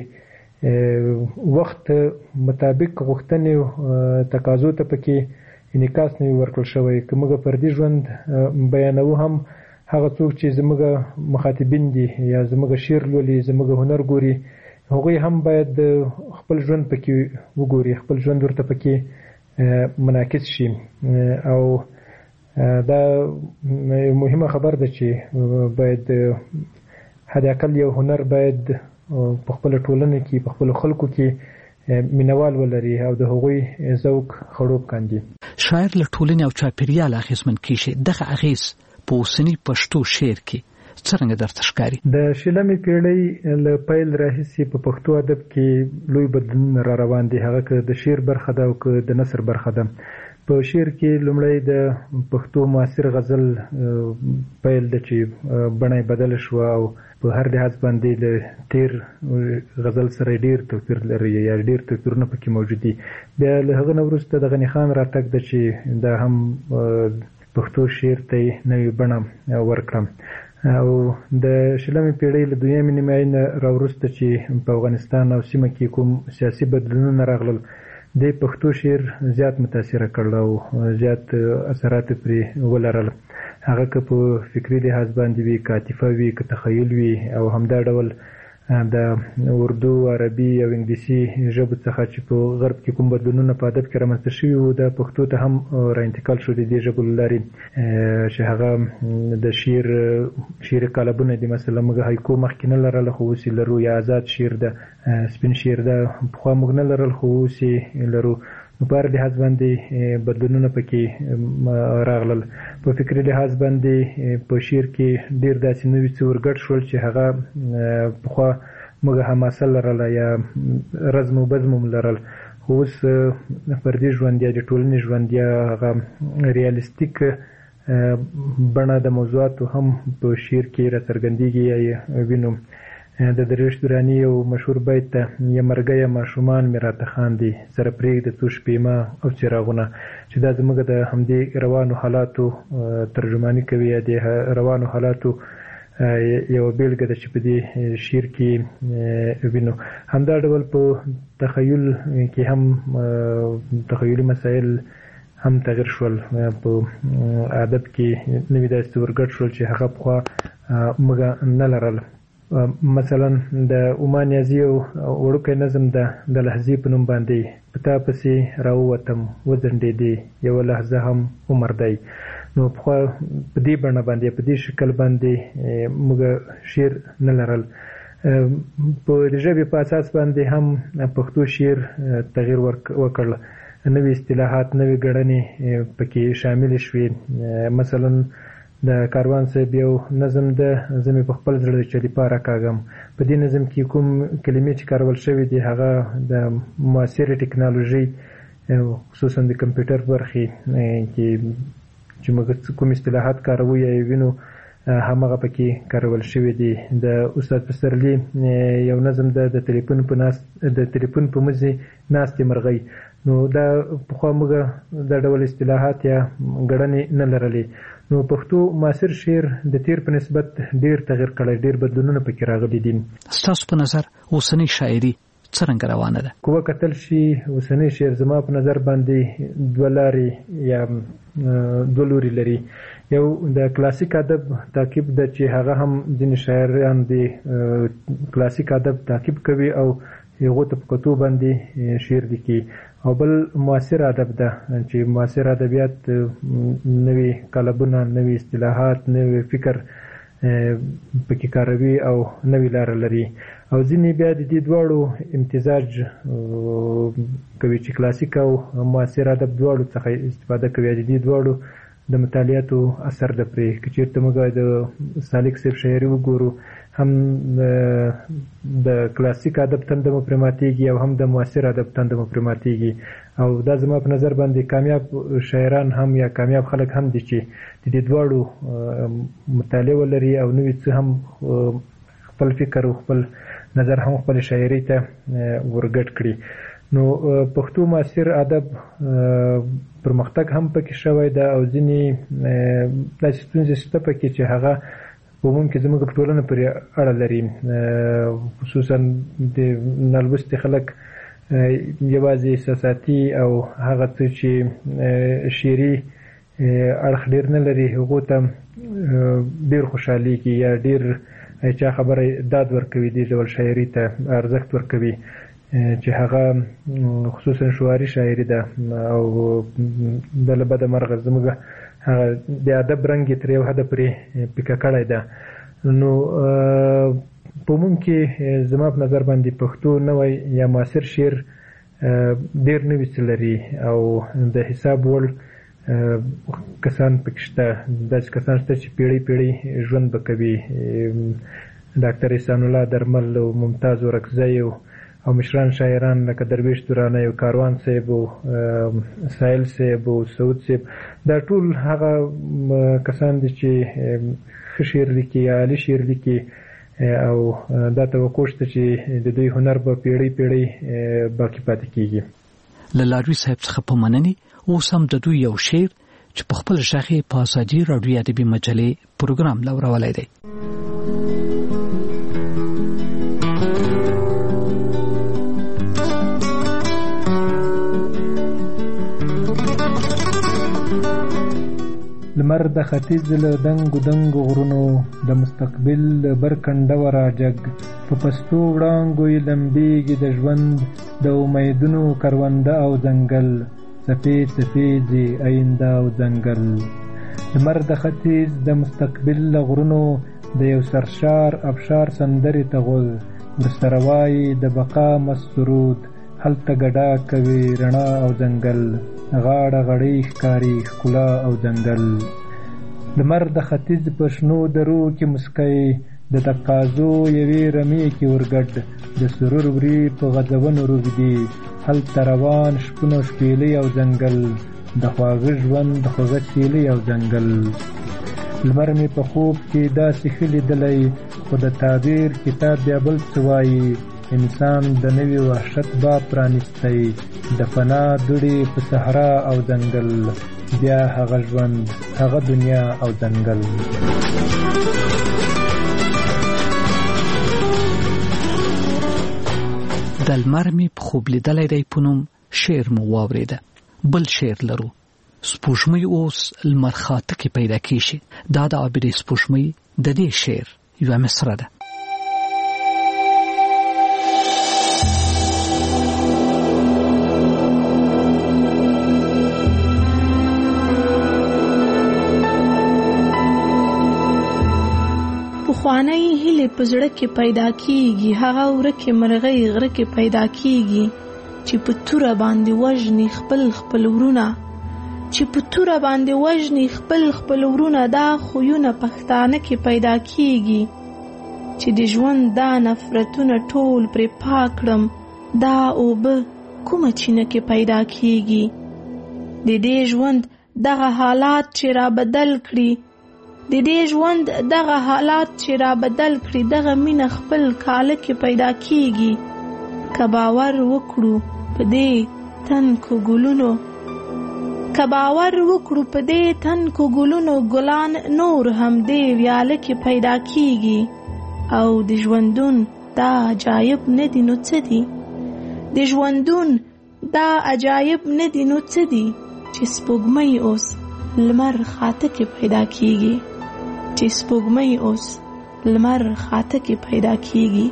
وخت مطابق غوښتنې تقاضو ته پکې انعکاس نه ورکړل شوی. که موږ فردي ژوند بیانوو هم هغه څوک چې زموږ مخاطبین دي یا زموږ شعر لولي، زموږ هنر ګوري، هغوی هم باید خپل ژوند پکې وګوري، خپل ژوند ورته پکې منعکس شي. او دا مهمه خبر ده چې باید حد اقل یو هنر باید په خپل ټولنه کې په خپل خلکو کې مینوال ولري او د هغوی ذوق خړوب کاندي. شاعر له ټولنې او چاپیریال اغیزمن کیږي. دغه اغیز په اوسني پښتو شعر کې څرنګه درته ښکاري؟ د شلمې پیړۍ له پیل راهیسې په پښتو ادب کې لوی بدلونونه را روان دي، هغه که د شعر برخه ده او که د نثر برخه ده. په شعر کې لومړی د پښتو معاصر غزل پیل ده چې بڼه یې بدله شوه او په هر لحاظ باندې د تیر غزل سره ډیر توپیر لري یا ډیر توپیرونه پکې موجود دي. بیا له هغه نه وروسته د غني خان راتګ ده چې دا هم پښتو شعر ته نوې بڼه ورکړه. او د شلمې پیړۍ له دویمې نیمایي نه راوروسته چې په افغانستان او سیمه کې کوم سیاسي بدلونونه راغلل، د پښتو شعر زیات متاثره کړل او زیات اثرات پرې ولرل. هغه که په فکري لحاظ باندې وي، که عاطفه وي، که تخیل وي، او همدا ډول د اردو، عربي او انګلیسي ژبو څخه چې په غرب کې کوم بدلونونه په ادب کې رامنځته شوي وو، د پښتو ته هم راانتقال شو د دې ژبو له لارې چې هغه د شعر قالبونه دي. مثلا موږ هایکو مخکې نه لرله خو اوس یې لرو، یا آزاد شعر ده، سپین شعر ده، پخوا موږ نه لرل خو اوس یې لرو. نو په هر لحاظ باندې بدلونونه پکې راغلل. په فکري لحاظ باندې په شعر کې ډېر داسې نوي څه ورګډ شول چې هغه پخوا موږ حماسه لرله یا رزم و بزم هم لرل، خو اوس فردي ژوند یا د ټولنې ژوند یا هغه ریالستیک بڼه د موضوعاتو هم په شعر کې راڅرګندېږي یا یې وینو. د درویش دراني یو مشهور بیت ته یا مرګیه ماشومان مې راته خاندي، سره پرېږده څو شپېمه او څراغونه، چې دا زموږ د همدې روانو حالاتو ترجماني کوي یا د روانو حالاتو یو بیلګه ده چې په دې شعر کې وینو. همدا ډول په تخیل کې هم تخیلي مسایل هم تغیر شول، په ادب کې نوي داسې ورګډ شول چې هغه پخوا موږ نه لرل. مثلا د عمان نیازي او وړوکی نظم د لحظې په نوم باندې په تا پسې راووتم وځنډېدې یوه لحظه هم عمر دی. نو پخوا په دې بڼه باندې په دې شکل باندې موږ شعر نه لرل. په د ژبې په اساس باندې هم پښتو شعر تغیر وکړ، نوې اصطلاحات، نوې ګړنې پکې شامل شوې. مثلا د کاروان صاحب یو نظم ده، زه مې په خپل زړه د چلیپا راکاږم. په دې نظم کې کوم کلمې چې کارول شوې دي هغه د معاصرې ټکنالوژۍ خصوصا د کمپیوټر برخې کې چې موږ کوم اصطلاحات کاروو یا یې وینو همغه پکې کارول شوې دي. د استاد پسرلي یو نظم ده، د تلیفون په مزي ناستې مرغۍ. نو دا پخوا موږ دا ډول اصطلاحات یا ګړنې نه لرلې. نو پښتو معاصر شعر د تیر په نسبت ډیر تغیر کړی، ډیر بدلونونه پکې راغلي دي. ستاسو په نظر اوسنۍ شاعري څنګه روانه ده؟ کوه کتل شي اوسنۍ شعر زما په نظر باندې دوه لارې یا دوه لوري لري. یو د کلاسیک ادب تعقیب د چې هغه هم ځینې شاعران د کلاسیک ادب تعقیب کوي او هغه ته په کتو باندې شعر لیکي، او بل معاصر ادب ده چې معاصر ادبیات نوي قالبونه، نوي اصطلاحات، نوي فکر پکې کاروي او نوی لار لري. او ځینې بیا د دې دواړو امتزاج کوي چې کلاسیک او معاصر ادب دواړو څخه استفاده کوي. د دې دواړو د مطالعاتو اثر ده پرې. که چېرته موږ د سالک صاحب شاعري وګورو، هم د کلاسیک ادب تنده مو پرې ماتېږي او هم د معاصر ادب تنده مو پرې ماتېږي. او دا زما په نظر باندې کامیاب شاعران هم یا کامیاب خلک هم دي چې د دې دواړو مطالعه ولري او نوي څه هم خپل فکر او خپل نظر هم خپل شاعري ته ورګډ کړي. نو پښتو معاصر ادب پرمختګ هم پکې شوی ده او ځینې داسې ستونزې شته پکې چې هغه په عموم کې زموږ په ټولنه پورې اړه لري، خصوصا د نالوستي خلک یوازې احساساتي او هغه څه چې شعري اړخ ډېر نه لري هغو ته ډېر خوشحالېږي یا ډېر چا خبره داد ورکوي، دې ډول شاعري ته ارزښت ورکوي چې هغه خصوصا شعاري شاعري ده. او د له بده مرغه زموږ هغه د ادب رنګ یې تر یو حده پورې پیکه کړی ده. نو په عموم کې زما په نظر باندې پښتو نوی یا معاصر شعر ډېر نوي څه لري او د حساب وړ کسان پکې شته. داسې کسان شته چې پیړۍ پیړۍ ژوند به کوي. ډاکټر احسان الله درمل او ممتاز ورکزی او مشران شاعران لکه درویش درانی او کاروان صاحب او سایل صاحب او سعود صاحب، دا ټول هغه کسان دي چې ښه شعر لیکي، عالي شعر لیکي او دا توقع شته چې د دوی هنر به پیړۍ پیړۍ باقي پاتې کیږي. له لاروي صاحب څخه په مننې اوس هم د دوی یو شعر چې په خپل ژغ په ازادي راډیو ادبي مجلې پروګرام لورولی دی. لمر د ختیځ له دنګو دنګو غرونو د مستقبل برکنډه وراجګ په پستو وړانګو یې لمبېږي د ژوند د امیدونو کرونده او ځنګل، سفید سفیدې آینده او ځنګل. لمر د ختیځ د مستقبل له غرونو د یو سرشار ابشار سندرې ته غوږ ورسره وایي د بقا مسرود، هلته ګډا کوي رڼا او ځنګل، غاړه غړۍ ښکاري ښکلا او ځنګل. لمر د ختیځ په شنو درو کې مسکی د تقاضو یوې رمې کې ورګډ د سرور وري په غځونو روږدي، هلته روان شپون او شپېلۍ او ځنګل، د خواږه ژوند د خوږه سیلۍ او ځنګل. لمر مې په خوب کې داسې ښه لیدلی، خو د تعبیر کتاب بیا بل څه وایي، انسان د نوي وحشت باب پرانستی، د فنا دوړې په صحرا او ځنګل، بیا هغه ژوند هغه دنیا او ځنګل. د لمر مې په خوب لیدلی دی په نوم شعر مو واورېده. بل شعر لرو، سپوږمۍ اوس لمر خاته کې پیدا کیږي. دا د عابدې سپوږمۍ د دې شعر یوه مصره ده. پخوانی هیلې په زړه کې پیدا کیږي، هغه ورکه مرغۍ غره کې پیدا کیږي چې په توره باندې وژني خپل خپل ورونه، چې په توره باندې وژني خپل خپل ورونه. دا خویونه پښتانه کې پیدا کیږي چې د ژوند دا نفرتونه ټول پر پاکړم، دا اوبه کومه چینه کې پیدا کیږي. د دې ژوند دغه حالات چې را بدل کړي، د دې ژوند دغه حالات چې را بدل کړي، دغه مینه خپل کاله کې پیدا کیږي. که باور وکړو په دې تنکو ګلونو، که باور وکړو په دې تنکو ګلونو ګلان نور هم دې ویاله کې پیدا کیږي او د ژوندون دا عجایب نه دي نو څه دي د ژوندون دا عجایب نه دي نو څه دي چې سپوږمۍ اوس لمر خاته کې پیدا کیږي چې سپوږمۍ اوس لمر خاته کې پیدا کیږي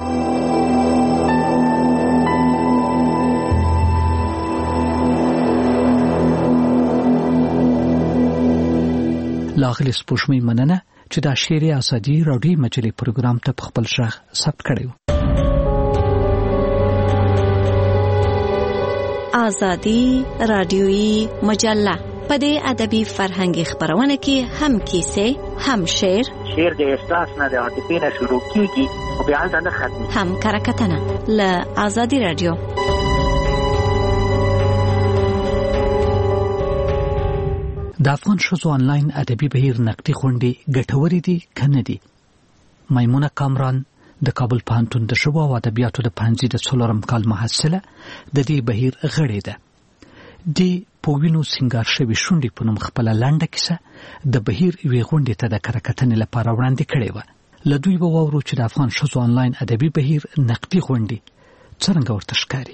لاغلی سپوږمۍ مننه چې دا شعر ازادي راډیو مجلې پروګرام ته خپل شرح ثبت کړی و. ازادي راډیوي مجله په دې ادبي فرهنګي خبرونه کې هم کیسې هم شعر د احساس نه د عاطفې نه شروع کیږي او بیا نه ختمي هم کرکټنه ل ازادي راډیو. د افغان ښځو آنلاین ادبي بهیر نقدي غونډې ګټورې دي کنه دي. میمونه کامران د کابل پوهنتون د ژبو او ادبیاتو د پوهنځي د 4م کال محصله د دې بهیر غړې ده. د پوینو سنگار شوی شونډې په نوم خپل لنډه کیسه د بهیر یوې غونډې ته د کرکټنې لپاره وړاندې کړې و. له دوی به واورو چې د افغان ښځو آنلاین ادبي بهیر نقدي غونډې څرنګه ورته ښکاري.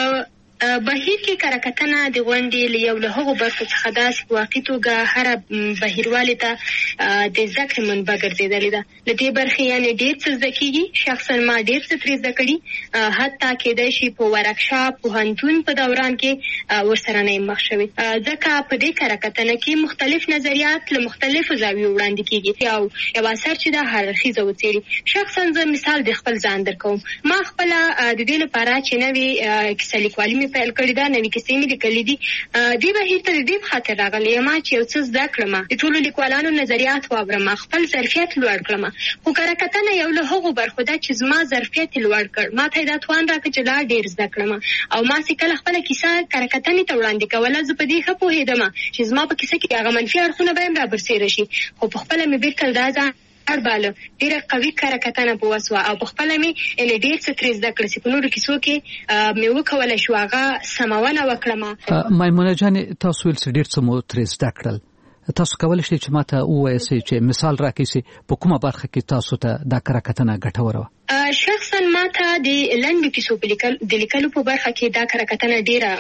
بهیر کې کرکټنه د غونډې یو له هغو برخو څخه داسې په واقعي توګه هر بهیروالې ته د زده کړې منبع ګرځېدلې ده. له دې برخې یعنې ډېر څه زده کېږي. شخصا ما ډېر څه ترې زده کړي، حتی کېدای شي په ورکشاپ پوهنتون په دوران کې ورسره نه یم مخ شوې، ځکه په دې کرکټنه کې مختلف نظریات له مختلفو زاویو وړاندې کېږي او یو اثر چې دا هر اړخیزه وڅېړي. شخصا زه مثال د خپل ځان درکوم. ما خپله د دې لپاره چې نوې کیسه لیکوالي مې پیل کړې ده، نوې کیسې مې لیکلې دي. دې بهیر ته د دې په خاطر راغلی یم چې یو څه زده کړم، د ټولو لیکوالانو نظریات واورم، خپل ظرفیت لوړ کړم. خو کرکټنه یو له هغو برخو ده چې زما ظرفیت لوړ کړ. ما ته دا توان راکړ چې لا ډېر زده کړم او ما چې کله خپله کیسه کرکټنې ته وړاندې کوله، زه په دې ښه پوهېدم چې زما په کیسه کې هغه منفي اړخونه به هم رابرسېره شي. خو په خپله مې بېرته دا ځان باله ډېره قوي کرکټنه په وسوه او په خپله مې ډېر څه ترې زده کړه چې په نورو کیسو کې مې وکولی شو هغه سمونه وکړم. میمونه جانې تاسو ویل چې ډېر څه مو ترې زده کړل. تاسو کولی شئ چې ماته ووایئ چې مثال راکړئ په کومه برخه کې تاسو ته دا کرکټنه ګټوره وه؟ شخصا ما ته د لنډو کیسو د لیکلو په برخه کې دا کرکټنه ډېره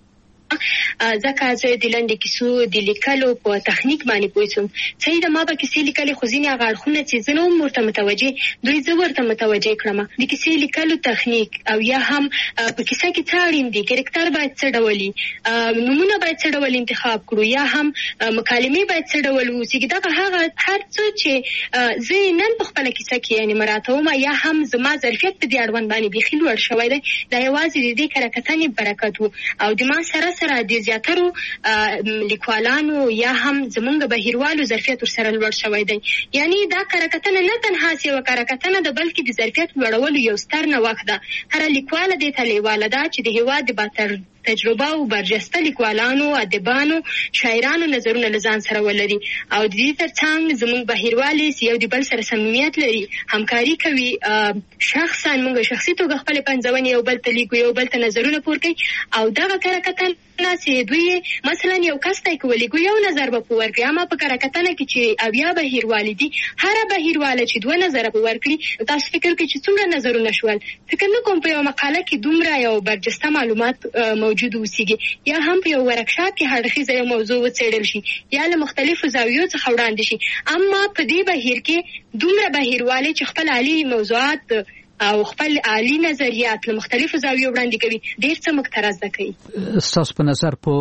ځکه زه د لنډې کیسو د لیکلو په تخنیک باندې پوه شوم. صحیح ده، ما به کیسې لیکلې، خو ځینې هغه اړخونه چې زه نه وم ورته متوجه، دوی زه ورته متوجه کړم. د کیسې لیکلو تخنیک او یا هم په کیسه کې څه اړین دي، کرکټر باید څه ډول وي، نومونه باید څه ډول انتخاب کړو، یا هم مکالمې باید څه ډول ووسیږي. دغه هغه هر څه چې زه نن په خپله کیسه کې یعنې مراعاتوم، یا هم زما ظرفیت په دې اړوند باندې بیخي لوړ شوی دی، دا یوازې د دې کرکټنې برکت و. او د ما سره د زیاترو لیکوالانو یا هم زمونږ بهیروالو ظرفیت ورسره لوړ شوی دی. یعنی دا کرکټنه نه تنها یوه کرکټنه ده، بلکې د ظرفیت لوړولو یو ستر نوښت ده. هره لیکواله دې ته لیواله ده چې د هېواد د باتر تجربه او برجسته لیکوالانو، ادبانو، شاعرانو نظرونه له ځان سره ولري او د دې ترڅنګ زموږ بهیروالې یو د بل سره صمیمیت لري، همکاري کوي. شخصا موږ شخصي توګه خپلې پنځونې یو بل ته لیکو، یو بل ته نظرونه پور کوي او دغه کرکټنه چې دوی مثلا یو کس ته ولیکو یو نظر به په ورکړي. اما په کرکټنه کې چې اویا بهیروالې دي، هره بهیرواله چې 2 نظره په ورکړي، تاسو فکر کوئ چې څومره نظرونه شول. فکر نه کوم په یو مقاله کې دومره یو برجسته معلومات موجود اوسیږي، یا هم په یو ورکشاپ کې هر اړخیزه یو موضوع وڅېړل شي یا له مختلفو زاویو څخه وړاندې شي. اما په دې بهیر کې دومره بهیروالې چې خپل عالي موضوعات او خپل عالی نظریات له مختلفو زاویو وړاندې کوي، ډېر څه موږ ته را زده کوي. ستاسو په نظر په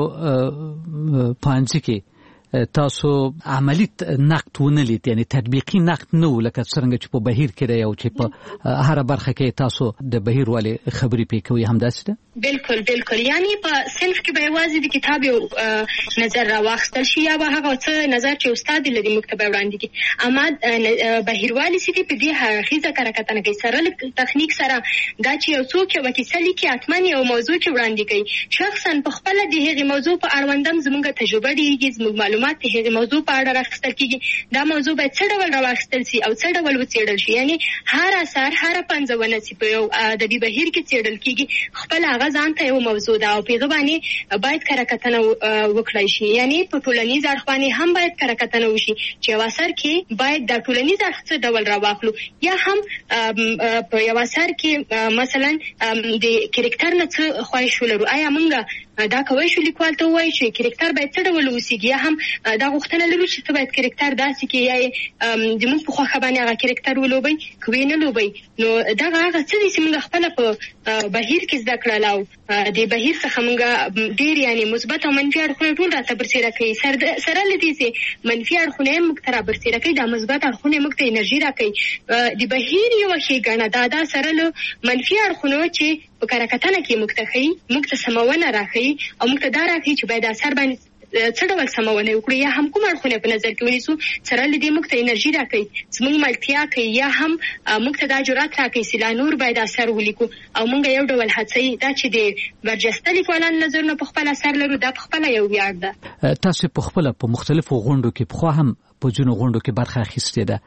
پوهنځي کې تاسو عملی نقد ونه لید، یعنی تطبیقي نقد نه و لکه څنګه چې په بهیر کې دی او چې په هر برخه کې تاسو د بهیر والي خبرې پې کوي، همداسې ده؟ بالکل یعنی په صنف کې به یوازې د کتاب یو نظر راواخیستل شي یا به هغه څه نظر چې استاد لري موږ ته به وړاندې کړي. اما بهیروالي چې په دې هرخیزه کرکټنه کې سره تخنیک سره دا چې یو څوک یو کیسه لیکي، حتما یو موضوع چې وړاندې کوي، شخصا په خپله د هغې موضوع په اړوندم زموږ تجربه ډېرېږي، زموږ معلومات د هغې موضوع په اړه راخیستل کېږي. دا موضوع باید څه ډول راواخیستل شي او څه ډول وڅېړل شي. یعنی هر اثر، هر پنځونه چې په یو ادبي بهیر کې څېړل کېږي، خپل هغه هغه ځان ته یو موضوع ده او پیغه باندې باید کارکتنه وکړای شي. یعنی په ټولنیز اړخ باندې هم باید کارکتنه وشي چې یو اثر کې باید د ټولنیز اړخ څه ډول راواخلو یا هم په یو اثر کې مثلا د کریکټر نه څه خواهش ولرو. آیا موږ دا کوي شو لیکوال ته وایي چې کریکټر باید څه ډول وسیږي یا هم دا غوښتنه لرو چې ته باید کریکټر داسې کې یا د موږ په خوښه باندې هغه کریکټر ولوبي کوي نه لوبي. نو دا هغه څه دي چې موږ خپل په بهیر کې زده کړل او د بهیر څخه موږ ډیر یعنی مثبت او منفي اړخونه ټول راته برسېره کوي. سره لدې چې منفي اړخونه موږ ته را برسېره کوي دا مثبت اړخونه موږ ته انرژي راکوي. د بهیر یو ښېګڼه دا سره له منفي اړخونه چې په کارکتنه کې موږ ته ښیي موږ ته سمونه راښیي او موږ ته دا راښیي چې باید اثر باندې څه ډول سمونه وکړو یا هم کوم اړخونه په نظر کې ونیسو. سره له دې موږ ته انرژي راکوي زموږ ملتیا کوي یا هم موږ ته دا جرأت راکوي چې لا نور باید اثر ولیکو او موږ یو ډول هڅوي دا چې د برجسته لیکوالانو نظرونه په خپل اثر لرو دا په خپل یو ویاړ ده. تاسو په خپل په مختلفو غونډو کې په هم په جنو غونډو کې برخه اخیستې ده.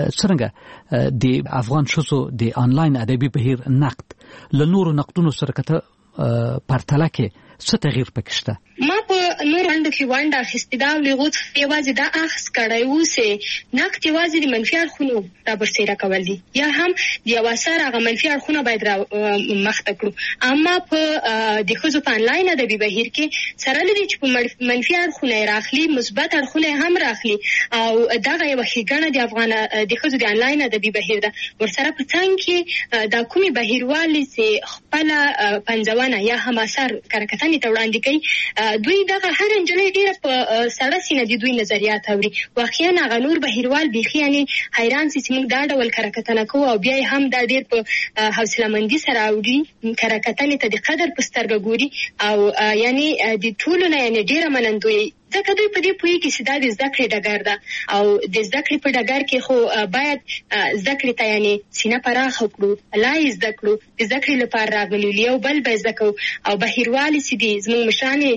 څنګه د افغان شوزو د انلاین ادبي بهیر نقد له نورو نقدونو سره کته پرتله کې څه تغییر پکې شته؟ ما په نور غونډو کې ونډه اخیستې ده او لغوت یوازې دا اخس کړی و چې نقد یوازې د منفي اړخونو را برسېره کول دي یا هم د یو اثر هغه منفي اړخونه باید را مخته کړو. اما په د ښځو په انلاین ادبي بهیر کې سره له دې چې په منفي اړخونه راخلي مثبت اړخونه هم راخلي او دغه یوه ښېګڼه د افغان د ښځو د انلاین ادبي بهیر ده. ورسره په څنګ کې دا کومې بهیروالې چې خپله پنځونه یا هم اثر کارکتنې ته وړاندې کوي دوی دغه هر نجلۍ ډیره په سړه سینه د دوی نظریات اوري. واقعا هغه نور بهیروال بیخي یعنی حیران سي چې موږ دا ډول کارکتنه کوو او بیا هم دا ډیر په حوصله مندي سره اوري کارکتنې ته د قدر په سترګه ګوري او یعنی د ټولو نه یعنی ډیره منندوی ځکه دوی په دې پوهېږي چې دا د زده کړې ډګر ده او د زده کړې په ډګر کې خو باید زده کړې ته یعنې سینه پراخه کړو لا یې زده کړو د زده کړې لپاره راغلي یو بل به زده کوو او بهیروالې چې دي زموږ مشرانې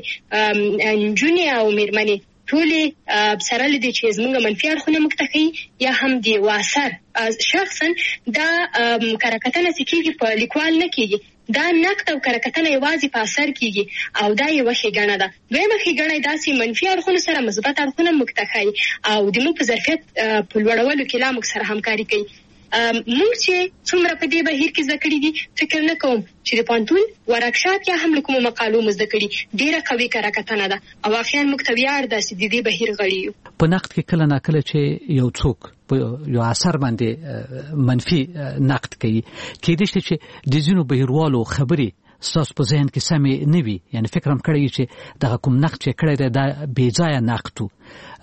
نجونې او مېرمنې ټولې سره له دې چې زموږ منفي اړخونه موږ ته ښیي یا هم د یو اثر شخصا دا کارکتنه چې کېږي په لیکوال نه کېږي دا نقد او کارکتنه یوازې په اثر کېږي او دا یوه ښېګڼه ده. دویمه ښېګڼه یې دا چې منفي اړخونو سره مثبت اړخونه موږ ته ښایي او د موږ په ظرفیت په لوړولو کې لا موږ سره همکاري کوي. موږ چې څومره په دې بهیر کې زده کړي دي فکر نه کوم چې د پوهنتون ورکشاپ یا هم له کومو مقالو مو زده کړي ډېره قوي کارکتنه ده او واقعا موږ ته ویاړ ده چې د دې بهیر غړي یو. په نقد کې کله ناکله چې یو څوک په یو اثر باندې منفي نقد کوي کېدای شي چې د ځینو بهیروالو خبرې ستاسو په ذهن کې سمې نه وي یعنی فکر هم کړی چې دغه کوم نقد چې کړی دی دا بې ځایه نقد و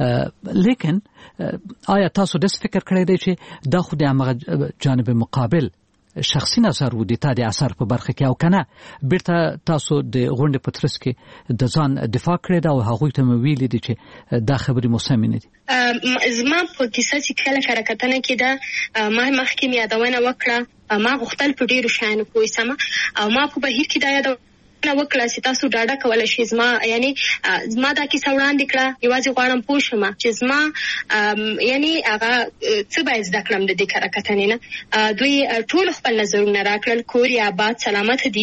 لیکن آیا تاسو داسې فکر کړی دی چې دا خو د همغه جانب مقابل شخصي نظر و د تا د اثر په برخه کې او کنه بیرته تاسو د غونډې په ترڅ کې د ځان دفاع کړی دا او هغوی ته مو ویلي دي چې دا خبرې مو سمې نه دي؟ زما په کیسه چې کله کارکتنه کې ده ما مخکې مې یادونه وکړه ما غوښتل په ډېرو شیانو پوه سم او ما په بهیر کې دا یادونه وکړه چې تاسو ډاډه کولای شئ زما یعنی زما دا کیسه وړاندې کړه یوازې غواړم پوه شم چې زما یعنی هغه څه باید زده کړم د دې کارکتنې نه. دوی ټول خپل نظرونه راکړل کور یې آباد سلامت دي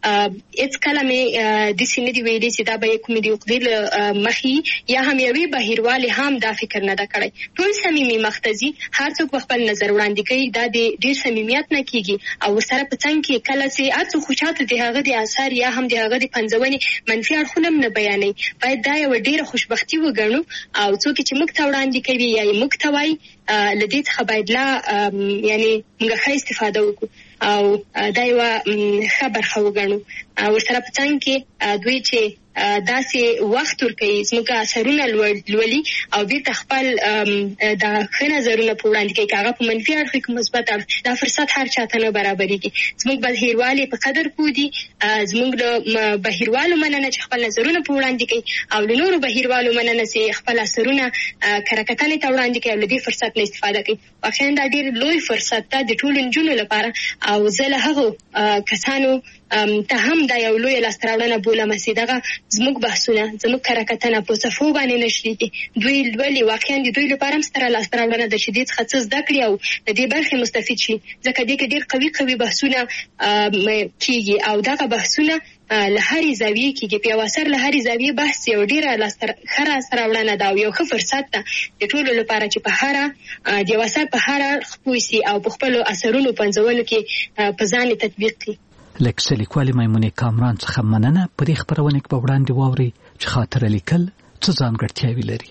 هېڅکله مې داسې نه دي ویلي چې دا به کومې د عقدې له مخې یا هم یوې بهیروالې هم دا فکر نه ده کړی. ټول صمیمي مخته ځي هر څوک په خپل نظر وړاندې کوي دا د ډېر صمیمیت نه کېږي او ورسره په څنګ کې کله چې هر څوک خو چاته د هغه د اثر یا هم د هغه د پنځونې منفي اړخونه نه بیانوي باید دا یوه ډېره خوشبختي وګڼو او څوک چې موږ ته وړاندې کوي یا یې موږ ته وایي له دې څخه باید لا یعنې موږ ښه استفاده وکړو او دا یوه ښه برخه وګڼو. ورسره په څنګ کې دوی چې داسې وخت ورکوي زموږ اثرونه لولي او بیرته خپل د ښه نظرونه په وړاندې کوي که هغه په منفي اړخ کې مثبت اړخ دا فرصت هر چاته نه برابرېږي. زموږ بهیروالې په قدر پوه دي زموږ له بهیروالو مننه چې خپل نظرونه په وړاندې کوي او له نورو بهیروالو مننه چې خپل اثرونه کارکتنې ته وړاندې کوي او له دې فرصت نه استفاده کوي. واقعا دا ډېر لوی فرصت ده د ټولو نجونو لپاره او زه له هغو کسانو ته هم دا یو لوی لاسته راوړنه بولم چې دغه زموږ بحثونه زموږ کارکتنه په صفو باندې نشریږي دوی ولې واقعا دوی لپاره هم ستره لاسته راوړنه ده چې دې څخه څه زده کړي او د دې برخې مستفید شي ځکه دې کې ډېر قوي بحثونه کیږي او دغه بحثونه له هرې زاویې کېږي په یو اثر له هرې زاویې بحث یو ډېره ښه لاسته راوړنه ده او یو ښه فرصت ده د ټولو لپاره چې په هره د یو اثر په هر اړخ پوه سي او په خپلو اثرونو پنځولو کې په ځان یې تطبیق کړي. له کیسه لیکوالې میمونې کامران څخه مننه. په دې خپرونه کې به وړاندې واورئ چې خاطره لیکل څه ځانګړتیاوې لري.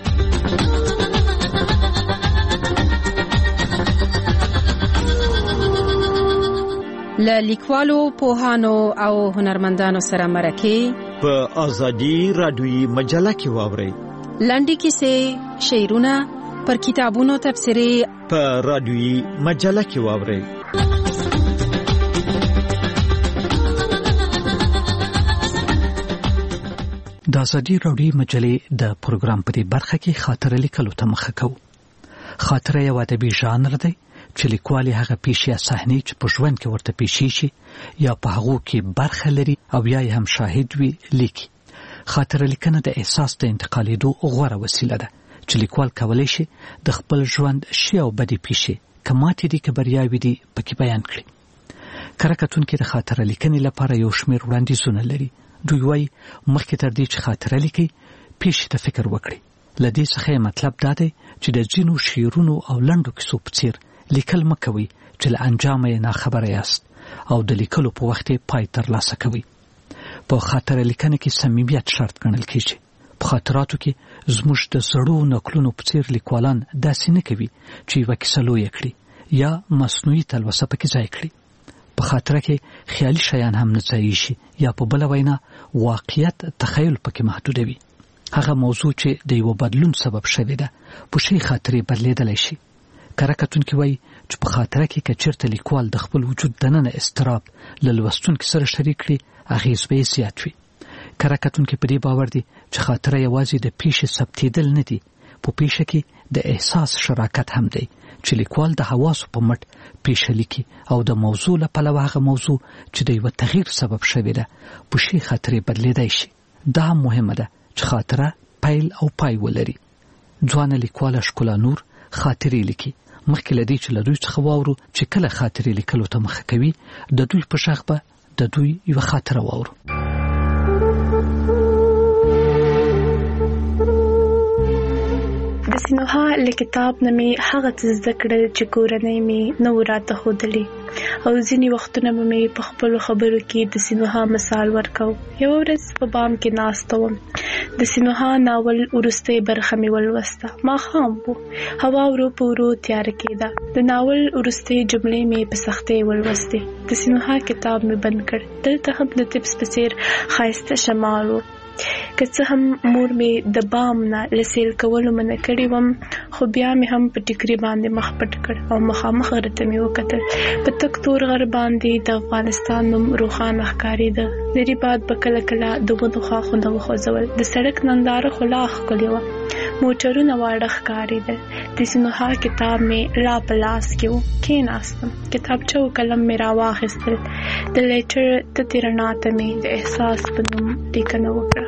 له لیکوالو پوهانو او هنرمندانو سره مرکه په آزادي رادیویي مجله کې واورئ. لنډې کیسې، شعرونه، پر کتابونو تبصرې په رادیویي مجله کې واورئ. د آزادي رادیویي مجلې د پروګرام په دې برخه کې خاطره لیکلو ته مخه کوو. خاطره یو ادبي ژانر دی چې لیکوال هغه پیښې یا صحنې چې په ژوند کې ورته پیښې شي یا په هغو کې برخه لري او یا هم شاهد وي لیکي. خاطره لیکنه د احساس د انتقالېدو غوره وسیله ده چې لیکوال کولی شي د خپل ژوند ښې او بدې پیښې که ماتې دي که بریاوې دي پکې بیان کړي. کره کتونکي د خاطره لیکنې لپاره یو شمېر وړاندیزونه لري. دوی وایي مخکې تر دې چې خاطره لیکئ پیښې ته فکر وکړئ. له دې څخه مطلب دا دی چې د ځینو شعرونو او لنډو کیسو په څیر لیکل مه کوئ چې له انجامه یې ناخبره یاست او د لیکلو په وخت یې پای ترلاسه کوئ. په خاطره لیکنه کې صمیمیت شرط ګڼل کېږي. په خاطراتو کې زموږ د زړو نقلونو په څیر لیکوالان داسې نه کوي چې یوه کیسه لویه کړي یا مصنوعي تلوسه پکې ځای کړي. په خاطره کې خیالي شیان هم نه ځایېږي یا په بله وینا واقعیت تخیل پکې محدودوي. هغه موضوع چې د یو بدلون سبب شوی ده په شي خاطرې بدلیدلی شي. کره کتونکي وایي چې په خاطره کې که چېرته لیکوال د خپل وجود دننه اضطراب له لوستونکي سره شریک کړي اغېز به یې زیات وي. کره کتونکي په دې باور دي چې خاطره یوازې د پیښې ثبتېدل نه دي، په پیښه کې د احساس شراکت هم دی چې لیکوال د حواسو په مټ پیښه لیکي او د موضوع له پلوه هغه موضوع چې د یوه تغییر سبب شوې ده په شي خاطرې بدلیدای شي. دا هم مهمه ده چې خاطره پیل او پای ولري. ځوانه لیکواله ښکلا نور خاطرې لیکي. مخکې له دې چې له دوی څخه واورو چې کله خاطرې لیکلو ته مخه کوي د دوی په غږ به د دوی یوه خاطره واورو. د سینوها له کتاب نه مې هغه څه زده کړل چې کورنۍ مې نه و راته ښودلی او ځینې وختونه به مې په خپلو خبرو کې د سینوها مثال ورکو. یوه ورځ په بام کې ناسته وم. د سینوها ناول وروستۍ برخه مې ولوسته. ماښام و، هوا ورو په ورو تیاره کېده. د ناول وروستۍ جملې مې په سختۍ ولوستې. د سینوها کتاب مې بند کړ. دلته هم د طبس په څېر ښایسته شمال و. که څه هم مور مې د بام نه له سیل کولو منع کړې وم، خو بیا مې هم په ټیکري باندې مخ پټ کړ او مخامخ غره ته مې وکتل. په تک تور غر باندې د افغانستان نوم روښانه ښکارېده. لرې باد به کله کله د ونو ښاخونه وخوځول. د سړک ننداره خو لا ښکلې وه. موټرونه واړه ښکارېدل. د سینوها کتاب مې لا په لاس کې و. کېناستم. کتابچه او قلم مې راواخیستل. د لیټر تتې رڼا ته مې د احساس په نوم لیکنه وکړه.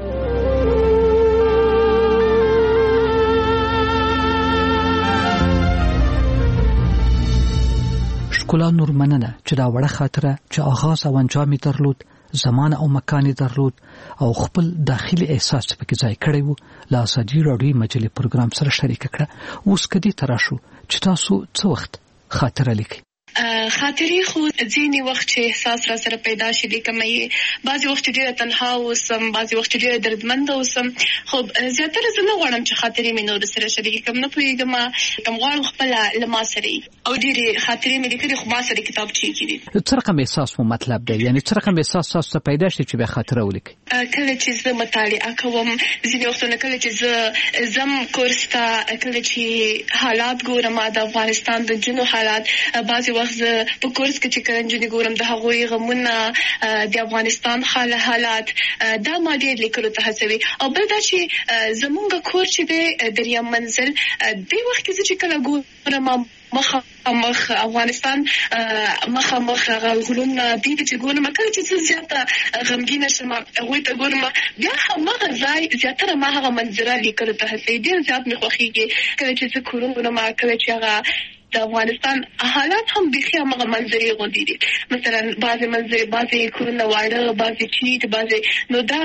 ښکلا نور مننه چې دا وړه خاطره چې آغاز او انجام یې درلود، زمان او مکان یې درلود او خپل داخلي احساس پکې ځای کړی و، له آزادي راډیویي مجلې پروګرام سره شریکه کړه. اوس که دې ته راشو چې تاسو څه وخت خاطره لیکئ؟ خاطرې خو ځینې وخت چې احساس را سره پیدا شي لیکم یې. بعضې وخت چې ډېره تنها اوسم، بعضې وخت چې ډېره دردمنده اوسم، خو زیاتره زه نه غواړم چې خاطرې مې نورو سره شریکې کړم. نه پوهېږم کوم غواړم خپله له ما سره یي او ډېرې خاطرې مې لیکلې خو ما سره کتابچې کې دي. څه رقم احساس مو مطلب دی؟ یعنې څه رقم احساس تاسو ته پیدا شي چې بیا خاطره ولیکئ؟ کله چې زه مطالعه کوم، ځینې وختونه کله چې زه ځم کورس ته، کله چې حالات ګورم د افغانستان د نجونو حالات، بعضې وخت زه په کورس کې چې کله نجونې ګورم د هغوی غمونه، د افغانستان حالات، دا ما ډېر لیکلو ته هڅوي. او بل دا چې زمونږ کور چې دی دریم منزل، دې وخت کې زه چې کله ګورم مخ افغانستان مخ غلون دي چې ګورم کله چې زیاته غمګینه شم هغه ته ګورم بیا هغه ځای زیاتره ما هغه منظره لیکل ته هڅې ډیر زیات مې خوښیږي کله چې زه کورونه ما کله چې هغه د افغانستان حالات هم بخي هغه منظرې غوندي دي مثلا بعضي منظرې بعضي کورونه واړه بعضي چیت بعضي نو دا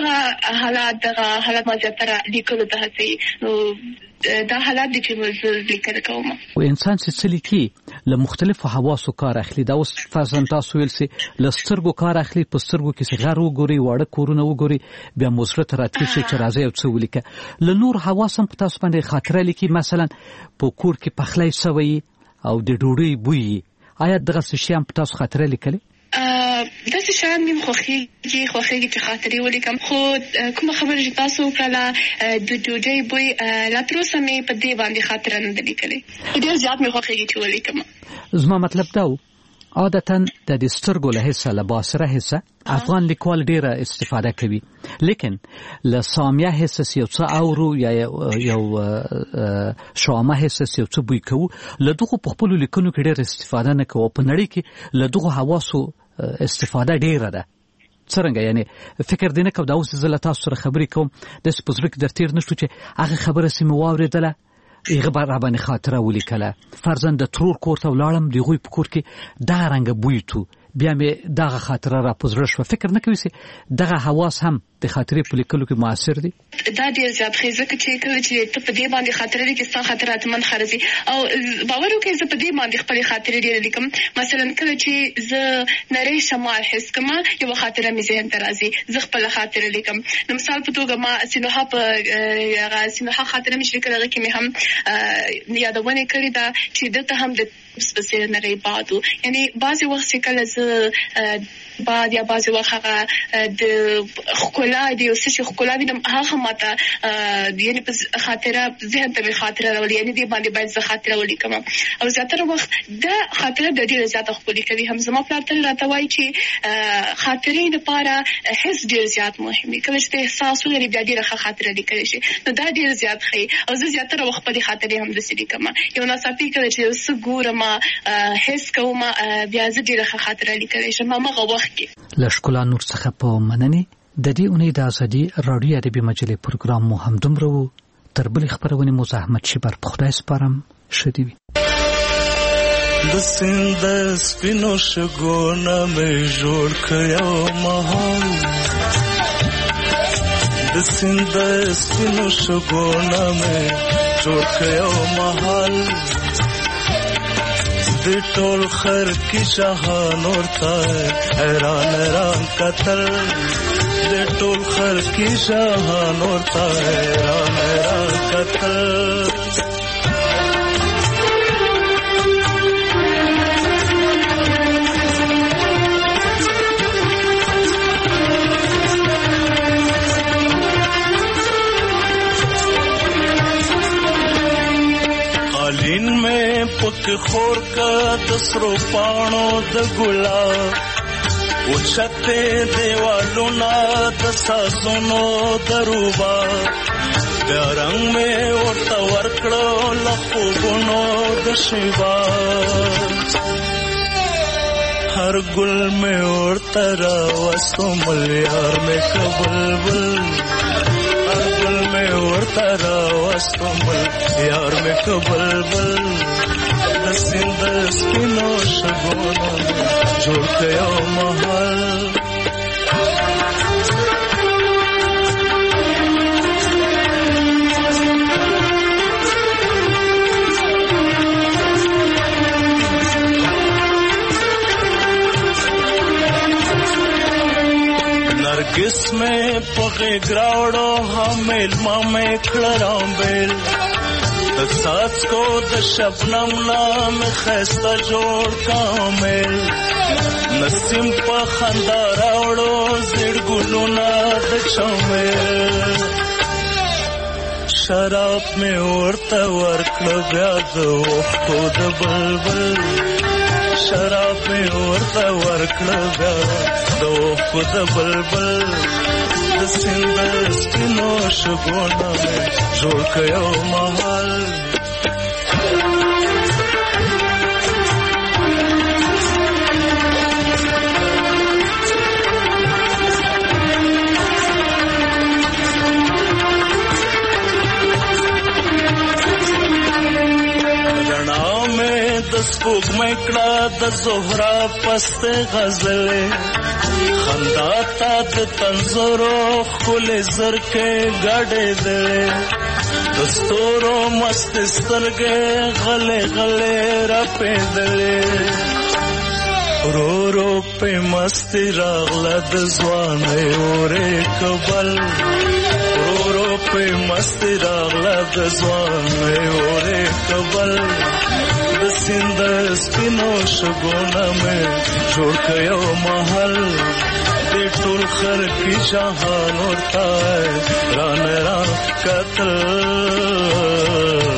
حالات ما زیاتره لیکل ته هڅې نو دا حالات دي چې موږ لیکل کوم او انسان چې لیکي له مختلفو حواسو کار اخلي دا اوس فازن تاسو ویل سي لسترګو کار اخلي په سترګو کې صغار وګوري واړه کورونه وګوري بیا مثبت راتلي شي چې راځي او څه ولیکه له نور حواسم په تاسو باندې خاطره لیکي مثلا په کور کې پخلی سوي او د ډوډۍ بوی آیا دغه شی هم په تاسو خاطره لیکلي دا څه شان مې خوخيږي چې خاطرې ولیکم خو کوم خبره چې تاسو کله د ډوډۍ بوی لا تر اوسه مې په دې باندې خاطره نه لیکلې ډېر زیات مې خوخيږي چې ولیکم زما مطلب دا عادتاً د سترګو له حصہ له باسره حصہ افغان لیکوال ډیره استفاده کوي لیکن له سامعه حصہ یو څه اورو یا یو شوامه حصہ یو څه بوی کوو له دغه په خپل لیکنو کې ډیره استفاده نه کوو په نړۍ کې له دغه حواسو استفاده ډیره ده څنګه یعنی فکر دینه کو دا اوس زله تاسو سره خبرې کوم د سپوزریک در تیر نشو چې هغه خبره سیمه واوریدله ایغه بار باندې خاطره ولیکله فرزند د ترور کور ته ولاړم دی غوی په کور کې دا رنګ بوی تو بیا مې دغه خاطره را پوزره شو فکر نه کوي چې دغه حواس هم د خاطرې په لیکلو کې موثر دي دا ډیر زیات خېزه چې کله چې ته په دې باندې خاطره لیکې ستاسو خاطرات من خرزي او باور وکړئ چې په دې باندې خپل خاطرې ډیر لیکم مثلا کله چې زه نری شمال حس کما یو خاطره مې ذهن ته راځي زه خپل خاطره لیکم نو مثال په توګه ما سینوها په سینوها خاطره مې شریک راغی کې مې هم یادونه کړې ده چې دته هم د سپیشل نری بادو یعنی بعضی وخت چې کله زه بعد یا بعضی وخت هغه د خلا دی او څه خلا وینم هغه ماته یعنی په خاطره ذهن ته خاطره راولي یعنی دی باندې باید زه خاطره ولیکم او زیاتره وخت د خاطره د ډیره زیاته خپل کوي هم زما پلان راته وایي چې خاطرې لپاره حس ډیر زیات مهم دی کله چې احساس ولري بیا ډیره خاطره لیکل شي نو دا ډیر زیات خي او زه زیاتره وخت په خاطرې هم د سړي کوم یو ناڅاپي کله چې سګورم حس کوم بیا زه ډیره خاطره لیکل شم هغه وخت کې لشکلا نور څخه په مننه د دې اونۍ د ازادي رادیو ادبي مجلې پروګرام مو هم دومره وو تر بل خبرونه مو زحمت شي بر په خدای سپارم شدي د سند سپینو شګونه مې جوړ کړو مهال د سند سپینو شګونه مې جوړ کړو مهال د ټول خر کی شاهان ورته حیران ران قتل د ټول خر کی شاهان ورته حیران ران قتل پک خور کا دسرو پانو د ګلاب او چته دیوالو نا د ساسونو دروبا د رنگ میں ورته ورکړو لخوګونو د شیبا هر ګل میں ورته را وسو ملیار میں کبلبل هر ګل میں ورته را وسو ملیار میں کبلبل د سند سپینو شګونو جوړ کړو محل नरगिस में पगे ग्रावड़ो हमेल मामे खड़राम बेल साथ को द शबनम नाम खस्ता जोड़ कामेल नसीम पा खंदा रावड़ो जिड़ गुलुना द चमेल शराब में उड़ता वर्कल ब्याद वो द बलबल शराब में उड़ता वर्कल ब्याद वो द बलबल द सिंदर स्किनो शगोना में जोड़ कयो महल د سپوږمۍ کړه د زهرا پسته غزلې خندا تا د تنزورو ښکلې زرکې ګډې دلې د ستورو مست سترګې غلې غلې راپېدلې رو رو په مستی راغله د ځوانۍ اورې کبل رو رو په مستی راغله د ځوانۍ اورې کبل د سیند سپینو شګونه مې جوړ کړو محل د ټول خر کی جهان ورته ران را کتل